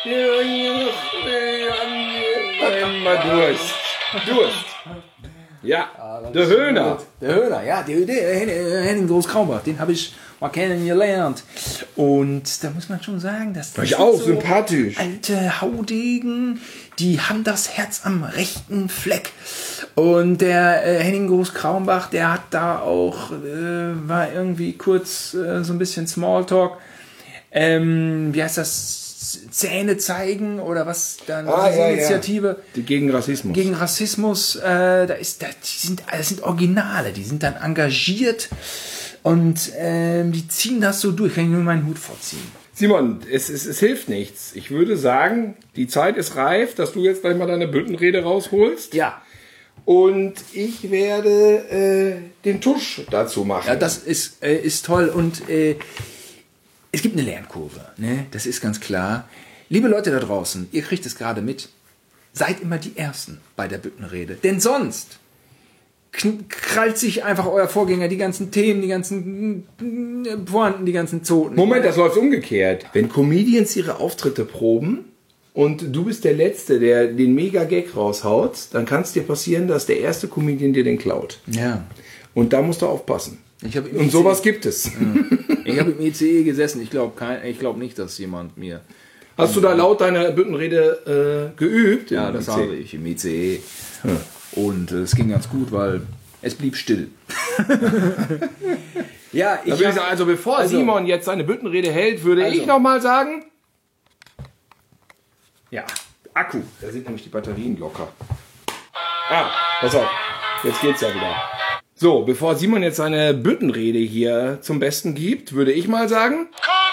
Immer Durst. Ja, der Höhner. Der Höhner, ja, der Henning Groß-Kraubach, den habe ich mal kennengelernt. Und da muss man schon sagen, dass ich auch sympathisch. Alte Haudegen, die haben das Herz am rechten Fleck. Und der Henning Groß-Kraubach, der hat da auch, war irgendwie kurz so ein bisschen Smalltalk. Wie heißt das? Zähne zeigen oder was dann diese Initiative gegen Rassismus. Gegen Rassismus, das sind Originale, die sind dann engagiert und die ziehen das so durch. Kann ich nur meinen Hut vorziehen. Simon, es hilft nichts. Ich würde sagen, die Zeit ist reif, dass du jetzt gleich mal deine Büttenrede rausholst. Ja. Und ich werde den Tusch dazu machen. Ja, das ist toll und es gibt eine Lernkurve, ne? Das ist ganz klar. Liebe Leute da draußen, ihr kriegt es gerade mit. Seid immer die Ersten bei der Büttenrede. Denn sonst krallt sich einfach euer Vorgänger die ganzen Themen, die ganzen Pointen, die ganzen Zoten. Moment, das läuft umgekehrt. Wenn Comedians ihre Auftritte proben und du bist der Letzte, der den Mega-Gag raushaut, dann kann es dir passieren, dass der erste Comedian dir den klaut. Ja. Und da musst du aufpassen. Und sowas gibt es. Ja. Ich habe im ICE gesessen. Ich glaube nicht, dass jemand mir... Hast du da laut deine Büttenrede geübt? Ja, das habe ich im ICE. Ja. Und es ging ganz gut, weil es blieb still. Ja, bevor Simon jetzt seine Büttenrede hält, würde ich nochmal sagen... Ja, Akku. Da sind nämlich die Batterien locker. Pass auf. Jetzt geht's ja wieder. So, bevor Simon jetzt seine Büttenrede hier zum Besten gibt, würde ich mal sagen...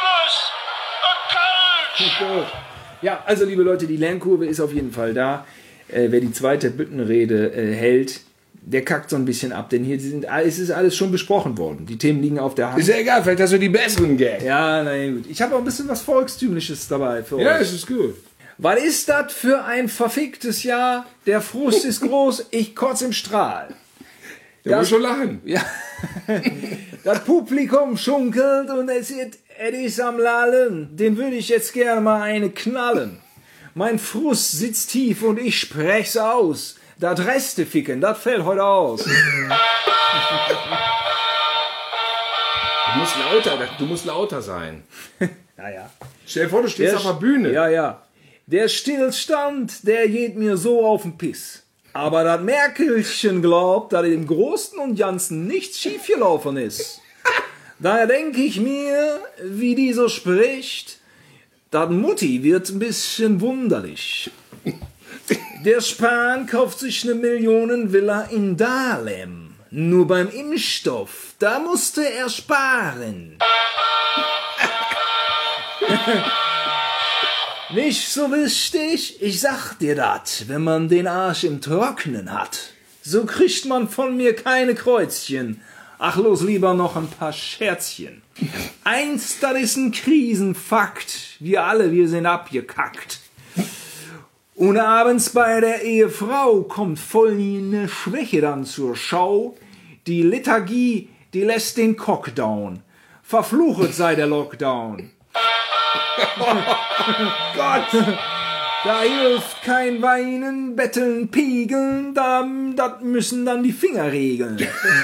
Ja, also liebe Leute, die Lernkurve ist auf jeden Fall da. Wer die zweite Büttenrede hält, der kackt so ein bisschen ab, denn hier es ist alles schon besprochen worden. Die Themen liegen auf der Hand. Ist ja egal, vielleicht hast du die besseren Gags. Ja, na gut. Ich habe auch ein bisschen was Volkstümliches dabei für euch. Ja, es ist gut. Was ist das für ein verficktes Jahr? Der Frust ist groß, ich kotze im Strahl. Der muss schon lachen. Ja. Das Publikum schunkelt und es ist am Lallen. Den würde ich jetzt gerne mal eine knallen. Mein Frust sitzt tief und ich sprech's aus. Das Reste ficken, das fällt heute aus. Du musst lauter sein. Naja. Stell dir vor, du stehst auf der Bühne. Ja. Der Stillstand, der geht mir so auf den Piss. Aber das Merkelchen glaubt, dass im Großen und Ganzen nichts schiefgelaufen ist. Daher denke ich mir, wie die so spricht, das Mutti wird ein bisschen wunderlich. Der Spahn kauft sich eine Millionenvilla in Dahlem. Nur beim Impfstoff, da musste er sparen. Nicht so wichtig, ich sag dir dat, wenn man den Arsch im Trocknen hat. So kriegt man von mir keine Kreuzchen. Ach, los lieber noch ein paar Scherzchen. Eins, das ist ein Krisenfakt. Wir sind abgekackt. Und abends bei der Ehefrau kommt voll eine Schwäche dann zur Schau. Die Lethargie, die lässt den Cock down. Verfluchet sei der Lockdown. Gott! Da hilft kein Weinen, Betteln, Pegeln, das müssen dann die Finger regeln.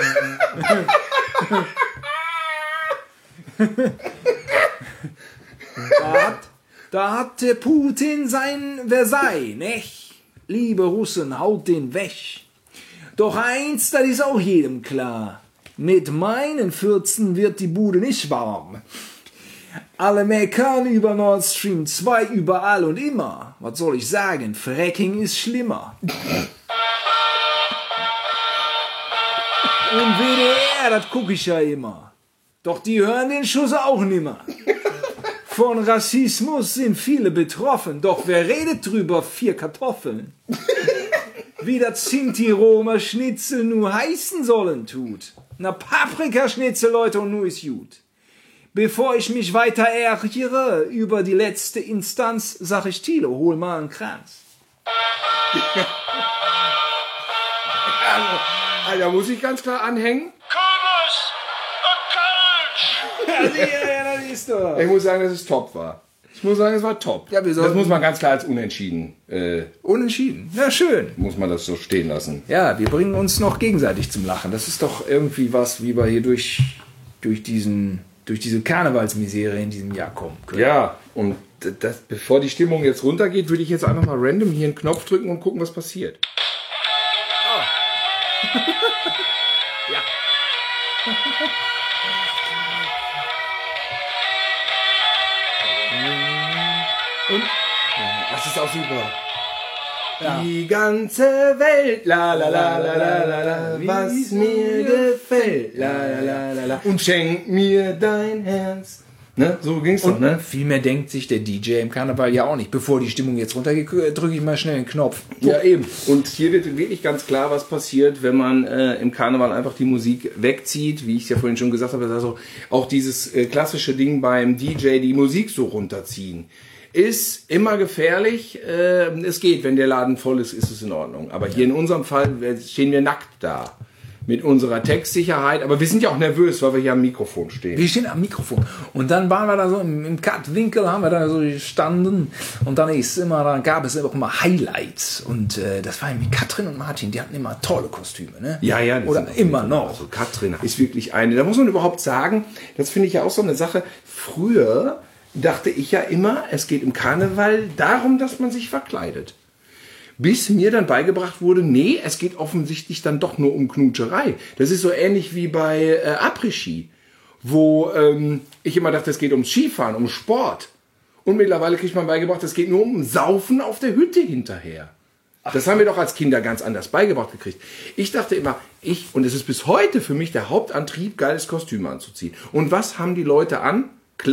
Da hat der Putin sein Versailles, nech? Liebe Russen, haut den weg. Doch eins, das ist auch jedem klar. Mit meinen 14 wird die Bude nicht warm. Alle meckern über Nord Stream 2 überall und immer. Was soll ich sagen? Fracking ist schlimmer. Und WDR, das guck ich ja immer. Doch die hören den Schuss auch nimmer. Von Rassismus sind viele betroffen, doch wer redet drüber? 4 Kartoffeln. Wie das Sinti-Roma-Schnitzel nur heißen sollen tut. Na Paprikaschnitzel, Leute, und nur ist gut. Bevor ich mich weiter ärgere über die letzte Instanz, sag ich Thilo, hol mal einen Kranz. Alter, muss ich ganz klar anhängen? Ja, das ist doch. Ich muss sagen, dass es top war. Ich muss sagen, es war top. Ja, das muss man ganz klar als unentschieden. Unentschieden. Ja, schön. Muss man das so stehen lassen. Ja, wir bringen uns noch gegenseitig zum Lachen. Das ist doch irgendwie was, wie wir hier durch diese Karnevalsmisere in diesem Jahr kommen können. Ja, und bevor die Stimmung jetzt runtergeht, würde ich jetzt einfach mal random hier einen Knopf drücken und gucken, was passiert. Oh. Ja. Und? Das ist auch super. Ja. Die ganze Welt, la la la la la la la, was mir gefällt, la la la la la, und schenk mir dein Herz. Ne? So ging's doch, ne? Viel mehr denkt sich der DJ im Karneval ja auch nicht. Bevor die Stimmung jetzt runtergeht, drücke ich mal schnell den Knopf. Ja, eben. Und hier wird wirklich ganz klar, was passiert, wenn man im Karneval einfach die Musik wegzieht, wie ich es ja vorhin schon gesagt habe, also auch dieses klassische Ding beim DJ, die Musik so runterziehen. Ist immer gefährlich. Es geht, wenn der Laden voll ist, ist es in Ordnung. Aber hier in unserem Fall stehen wir nackt da. Mit unserer Textsicherheit. Aber wir sind ja auch nervös, weil wir hier am Mikrofon stehen. Wir stehen am Mikrofon. Und dann waren wir da so im Cut-Winkel, haben wir da so gestanden. Und dann gab es auch immer Highlights. Und das war mit Katrin und Martin, die hatten immer tolle Kostüme. Ne? Ja. Oder immer noch. Also Katrin ist wirklich eine. Da muss man überhaupt sagen, das finde ich ja auch so eine Sache. Früher dachte ich ja immer, es geht im Karneval darum, dass man sich verkleidet. Bis mir dann beigebracht wurde, nee, es geht offensichtlich dann doch nur um Knutscherei. Das ist so ähnlich wie bei Après-Ski, wo ich immer dachte, es geht ums Skifahren, um Sport. Und mittlerweile kriegt man beigebracht, es geht nur um Saufen auf der Hütte hinterher. Das haben wir doch als Kinder ganz anders beigebracht gekriegt. Ich dachte immer, und es ist bis heute für mich der Hauptantrieb, geiles Kostüm anzuziehen. Und was haben die Leute an?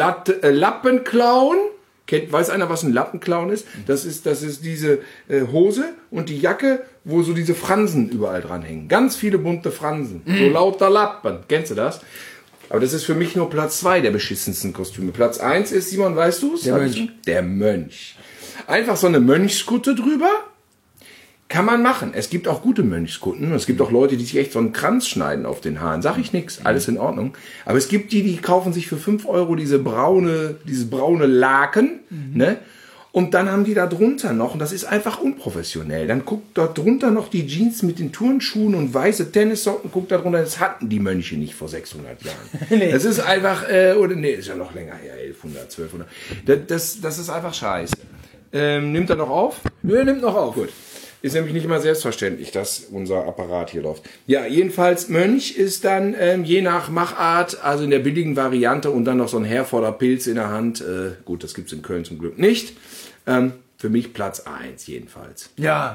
Lappenclown. Weiß einer, was ein Lappenclown ist? Das ist diese Hose und die Jacke, wo so diese Fransen überall dran hängen. Ganz viele bunte Fransen. So lauter Lappen. Kennst du das? Aber das ist für mich nur Platz 2 der beschissensten Kostüme. Platz 1 ist, Simon, weißt du es? Der Mönch. Der Mönch. Einfach so eine Mönchskutte drüber. Kann man machen. Es gibt auch gute Mönchskutten. Es gibt auch Leute, die sich echt so einen Kranz schneiden auf den Haaren. Sag ich nix. Alles in Ordnung. Aber es gibt die kaufen sich für 5 € dieses braune Laken, ne? Und dann haben die da drunter noch, und das ist einfach unprofessionell, dann guckt dort drunter noch die Jeans mit den Turnschuhen und weiße Tennissocken, guckt da drunter, das hatten die Mönche nicht vor 600 Jahren. Nee. Das ist einfach, ist ja noch länger her, 1100, 1200. Das ist einfach scheiße. Nimmt er noch auf? Nö, nimmt noch auf. Gut. Ist nämlich nicht immer selbstverständlich, dass unser Apparat hier läuft. Ja, jedenfalls Mönch ist dann je nach Machart, also in der billigen Variante und dann noch so ein Herforder Pilz in der Hand. Gut, das gibt's in Köln zum Glück nicht. Für mich Platz 1 jedenfalls. Ja.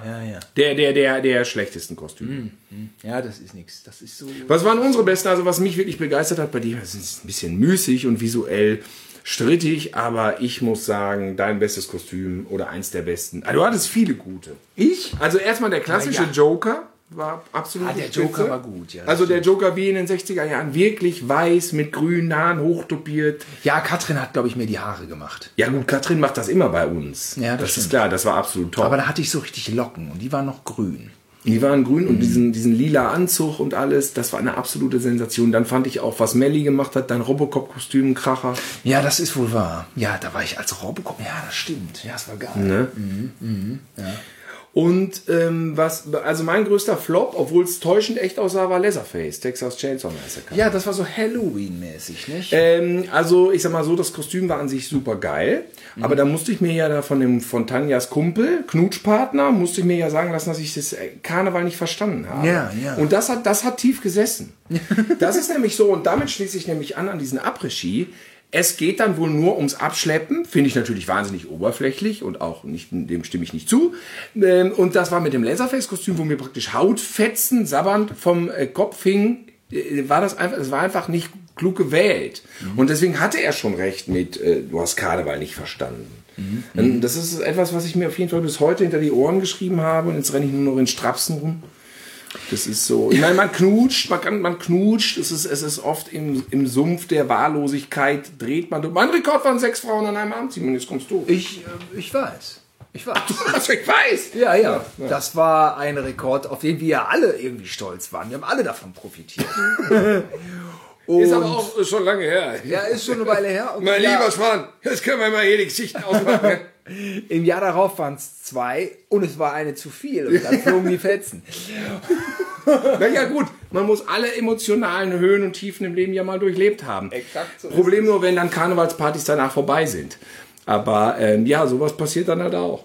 Der schlechtesten Kostüme. Ja, das ist nichts. Das ist so. Was waren unsere besten? Also was mich wirklich begeistert hat bei dir, das ist ein bisschen müßig und visuell strittig, aber ich muss sagen, dein bestes Kostüm oder eins der besten. Also du hattest viele gute. Ich? Also erstmal der klassische Joker war absolut der spitze. Joker war gut, ja. Also der Joker wie in den 60er Jahren, wirklich weiß, mit grünen Haaren, hochtopiert. Ja, Katrin hat, glaube ich, mir die Haare gemacht. Ja gut, Katrin macht das immer bei uns. Ja, das stimmt. ist klar, das war absolut top. Aber da hatte ich so richtig Locken und die waren noch grün. Die waren grün und diesen lila Anzug und alles, das war eine absolute Sensation. Dann fand ich auch, was Melly gemacht hat, dein Robocop-Kostüm, Kracher. Ja, das ist wohl wahr. Ja, da war ich als Robocop. Ja, das stimmt. Ja, das war geil. Ne? Ja. Und also mein größter Flop, obwohl es täuschend echt aussah, war Leatherface, Texas Chainsaw Massacre. Ja, das war so Halloween-mäßig, nicht? Also ich sag mal so, das Kostüm war an sich super geil, aber da musste ich mir ja da von Tanjas Kumpel, Knutschpartner, musste ich mir ja sagen lassen, dass ich das Karneval nicht verstanden habe. Ja. Und das hat tief gesessen. Das ist nämlich so, und damit schließe ich nämlich an diesen Après-Ski. Es geht dann wohl nur ums Abschleppen, finde ich natürlich wahnsinnig oberflächlich und auch nicht, dem stimme ich nicht zu. Und das war mit dem Leatherface-Kostüm, wo mir praktisch Hautfetzen sabbernd vom Kopf hing, es war einfach nicht klug gewählt. Und deswegen hatte er schon recht mit, du hast Karneval nicht verstanden. Das ist etwas, was ich mir auf jeden Fall bis heute hinter die Ohren geschrieben habe und jetzt renne ich nur noch in Strapsen rum. Das ist so. Ich meine, man knutscht, es ist oft im Sumpf der Wahllosigkeit, dreht man durch. Mein Rekord waren 6 Frauen an einem Abend, Simon, jetzt kommst du. Ich weiß. Also ich weiß. Ja. Das war ein Rekord, auf den wir ja alle irgendwie stolz waren. Wir haben alle davon profitiert. Ist aber auch schon lange her. Ja, ist schon eine Weile her. Und Mein lieber Schwan, jetzt können wir mal hier die Geschichten ausmachen. Im Jahr darauf waren es 2 und es war eine zu viel und dann flogen die Fetzen. Naja gut, man muss alle emotionalen Höhen und Tiefen im Leben ja mal durchlebt haben. Exakt so. Problem nur, wenn dann Karnevalspartys danach vorbei sind. Aber sowas passiert dann halt auch.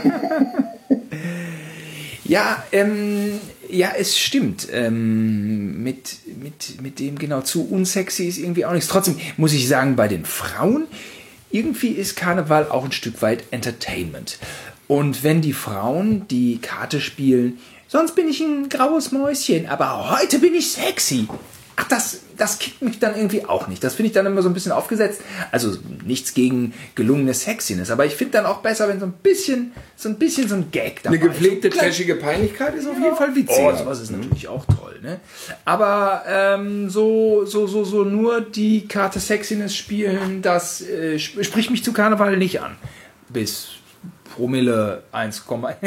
Ja, es stimmt. Mit dem genau zu unsexy ist irgendwie auch nichts. Trotzdem muss ich sagen, bei den Frauen, irgendwie ist Karneval auch ein Stück weit Entertainment. Und wenn die Frauen die Karte spielen, sonst bin ich ein graues Mäuschen, aber heute bin ich sexy. Ach, das kickt mich dann irgendwie auch nicht. Das finde ich dann immer so ein bisschen aufgesetzt. Also nichts gegen gelungene Sexiness, aber ich finde dann auch besser, wenn so ein bisschen so ein Gag dabei ist. Eine gepflegte, trashige Peinlichkeit ist auf jeden Fall witzig. Oh, sowas ist natürlich auch toll, ne? Aber so nur die Karte Sexiness spielen, das spricht mich zu Karneval nicht an. Bis Promille 1,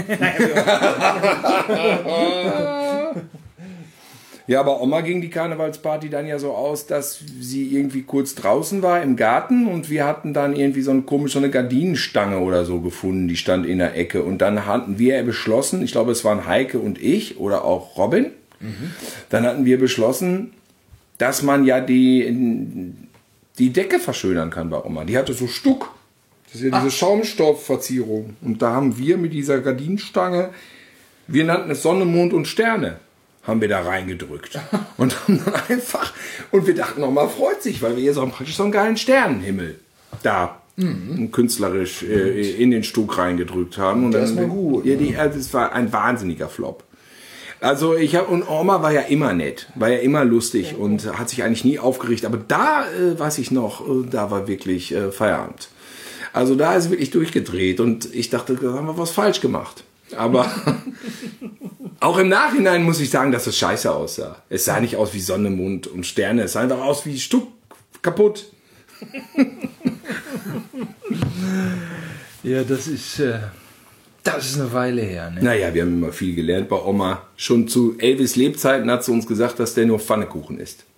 Ja, aber Oma ging die Karnevalsparty dann ja so aus, dass sie irgendwie kurz draußen war im Garten und wir hatten dann irgendwie so eine Gardinenstange oder so gefunden, die stand in der Ecke. Und dann hatten wir beschlossen, ich glaube es waren Heike und ich oder auch Robin, dann hatten wir beschlossen, dass man ja die Decke verschönern kann bei Oma. Die hatte so Stuck. Das ist ja diese Schaumstoffverzierung. Und da haben wir mit dieser Gardinenstange, wir nannten es Sonne, Mond und Sterne, haben wir da reingedrückt. Und haben dann einfach, und wir dachten, Oma freut sich, weil wir hier praktisch so einen geilen Sternenhimmel da künstlerisch in den Stuck reingedrückt haben. Und das war gut. Ja, das war ein wahnsinniger Flop. Also und Oma war ja immer nett, war ja immer lustig und hat sich eigentlich nie aufgeregt. Aber da, weiß ich noch, da war wirklich Feierabend. Also da ist wirklich durchgedreht und ich dachte, da haben wir was falsch gemacht. Aber auch im Nachhinein muss ich sagen, dass es scheiße aussah. Es sah nicht aus wie Sonne, Mond und Sterne. Es sah einfach aus wie Stuck kaputt. Ja, das ist eine Weile her. Ne? Naja, wir haben immer viel gelernt bei Oma. Schon zu Elvis Lebzeiten hat sie uns gesagt, dass der nur Pfannekuchen isst.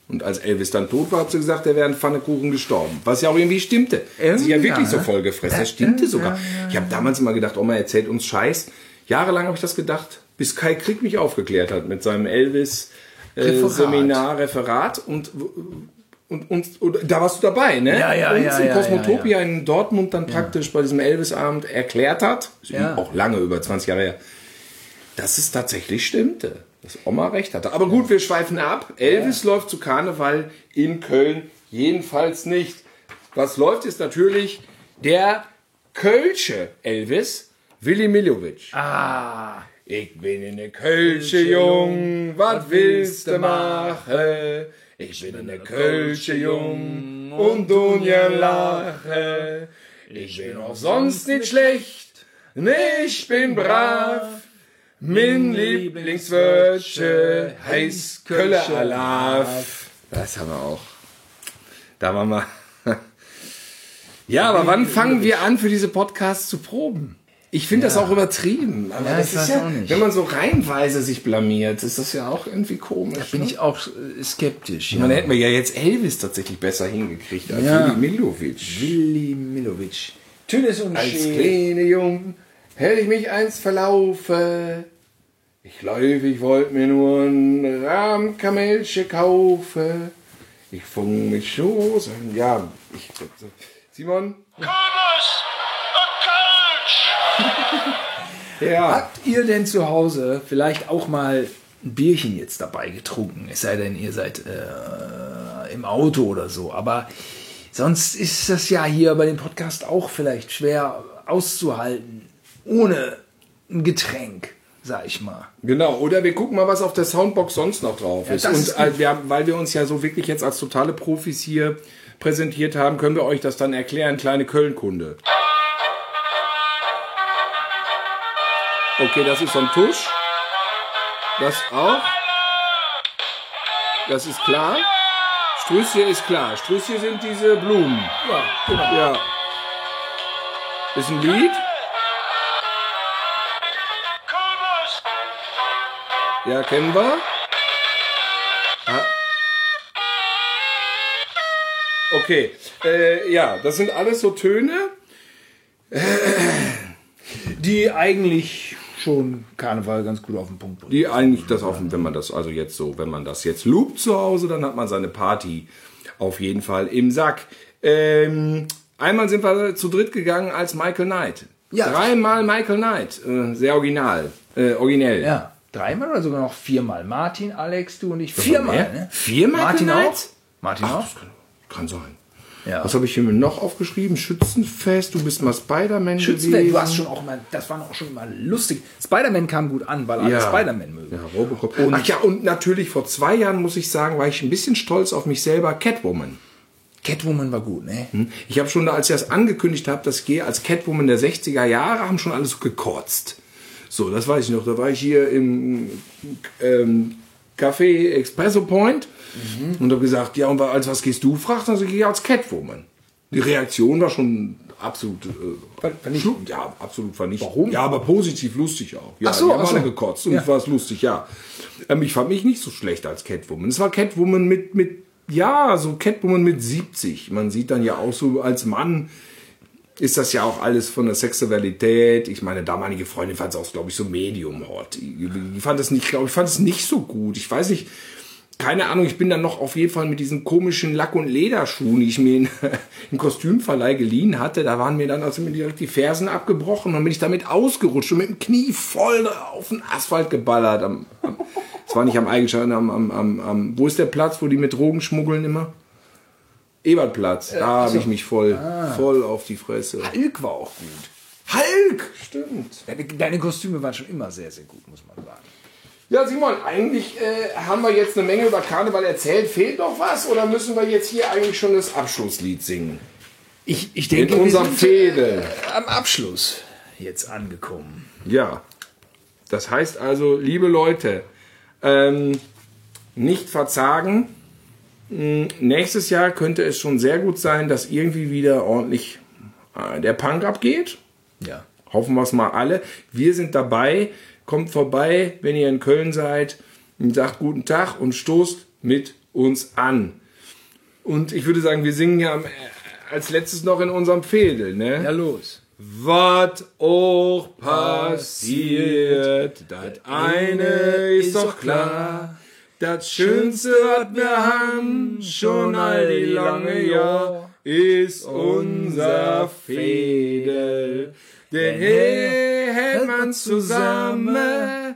Und als Elvis dann tot war, hat sie gesagt, er wäre an Pfannekuchen gestorben. Was ja auch irgendwie stimmte. Er hat sich ja wirklich so voll gefressen. Das stimmte sogar. Ich habe damals immer gedacht, Oma erzählt uns Scheiß. Jahrelang habe ich das gedacht, bis Kai Krieg mich aufgeklärt hat mit seinem Elvis-Seminar-Referat. Und da warst du dabei, ne? Uns in Cosmotopia in Dortmund dann praktisch bei diesem Elvis-Abend erklärt hat, auch lange, über 20 Jahre her, dass es tatsächlich stimmte. Dass Oma recht hatte. Aber gut, wir schweifen ab. Elvis läuft zu Karneval in Köln jedenfalls nicht. Was läuft, ist natürlich der Kölsche Elvis, Willi Millowitsch. Ich bin in der Kölsche Jung, was willst du machen? Ich bin in der Kölsche Jung und Dunja lache. Ich bin auch sonst nicht schlecht, ich bin brav. Mein Lieblingswörtchen heißt Köller Alaf. Das haben wir auch. Da waren wir. Ja, aber wann fangen wir an, für diese Podcasts zu proben? Ich finde das auch übertrieben. Aber das ist ja, wenn man so reihenweise sich blamiert, ist das ja auch irgendwie komisch. Da bin ich auch skeptisch. Ja. Man hätten wir ja jetzt Elvis tatsächlich besser hingekriegt als Willi Millowitsch. Willi Millowitsch. Tünnes und als kleine Jung hätte ich mich einst verlaufe. Ich wollte mir nur ein Rahmkamelsche kaufen. Ich fung mich Schoß. Ja, Simon? Kürbis und Kölsch! Ja. Habt ihr denn zu Hause vielleicht auch mal ein Bierchen jetzt dabei getrunken? Es sei denn, ihr seid im Auto oder so. Aber sonst ist das ja hier bei dem Podcast auch vielleicht schwer auszuhalten. Ohne ein Getränk. Sag ich mal. Genau, oder wir gucken mal, was auf der Soundbox sonst noch drauf ist. Und weil wir uns ja so wirklich jetzt als totale Profis hier präsentiert haben, können wir euch das dann erklären. Kleine Köln-Kunde. Okay, das ist vom Tusch. Das auch. Das ist klar. Strüsschen ist klar. Strüsschen sind diese Blumen. Ja, genau. Ja. Ist ein Lied. Ja, kennen wir. Okay, ja, das sind alles so Töne, die eigentlich schon Karneval ganz gut auf den Punkt bringen. Die eigentlich das auf, wenn man das jetzt loopt zu Hause, dann hat man seine Party auf jeden Fall im Sack. Einmal sind wir zu dritt gegangen als Michael Knight. Ja. 3-mal Michael Knight, sehr originell. Ja. 3-mal oder sogar noch 4-mal? Martin, Alex, du und ich. 4-mal, ne? 4-mal Martin Knight? auch? Martin auch? Das kann sein. Ja. Was habe ich hier mir noch aufgeschrieben? Schützenfest, du bist mal Spider-Man gewesen. Du hast schon auch immer, das war auch schon immer lustig. Spider-Man kam gut an, weil alle Spider-Man mögen. Ja, Robocop. Und natürlich vor 2 Jahren, muss ich sagen, war ich ein bisschen stolz auf mich selber, Catwoman. Catwoman war gut, ne? Ich habe schon, als ich das angekündigt habe, dass ich gehe als Catwoman der 60er Jahre, haben schon alle so gekotzt. So, das weiß ich noch. Da war ich hier im Café Espresso Point und habe gesagt, ja, und als was gehst du? Fragt, also ich gehe als Catwoman. Die Reaktion war schon absolut vernichtend. Ja, absolut vernichtend. Warum? Ja, aber positiv lustig auch. Ja, ach so, die haben alle gekotzt und war es lustig, ja. Ich fand mich nicht so schlecht als Catwoman. Es war Catwoman so Catwoman mit 70. Man sieht dann ja auch so als Mann, ist das ja auch alles von der Sexualität. Ich meine, damalige Freundin fand es auch, glaube ich, so medium-hot. Ich fand es nicht so gut. Ich weiß nicht, keine Ahnung, ich bin dann noch auf jeden Fall mit diesen komischen Lack- und Lederschuhen, die ich mir im Kostümverleih geliehen hatte, da waren mir dann also mir direkt die Fersen abgebrochen und dann bin ich damit ausgerutscht und mit dem Knie voll auf den Asphalt geballert. Das war nicht am Eigenschein, wo ist der Platz, wo die mit Drogen schmuggeln immer? Ebertplatz, da habe ich mich voll auf die Fresse. Hulk war auch gut. Hulk! Stimmt. Deine Kostüme waren schon immer sehr, sehr gut, muss man sagen. Ja, Simon, eigentlich haben wir jetzt eine Menge über Karneval erzählt. Fehlt noch was oder müssen wir jetzt hier eigentlich schon das Abschlusslied singen? Ich denke, in unserem Fädel. Am Abschluss jetzt angekommen. Ja, das heißt also, liebe Leute, nicht verzagen. Nächstes Jahr könnte es schon sehr gut sein, dass irgendwie wieder ordentlich der Punk abgeht. Ja. Hoffen wir es mal alle. Wir sind dabei. Kommt vorbei, wenn ihr in Köln seid. Und sagt guten Tag und stoßt mit uns an. Und ich würde sagen, wir singen ja als letztes noch in unserem Fädel, ne? Ja, los. Was auch passiert, das eine ist doch klar. Das Schönste, was wir haben, schon all die lange Jahr, ist unser Fädel. Denn hier hält man zusammen,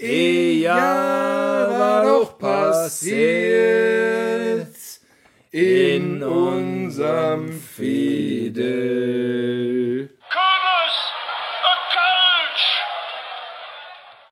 ja, war doch passiert in unserem Fädel.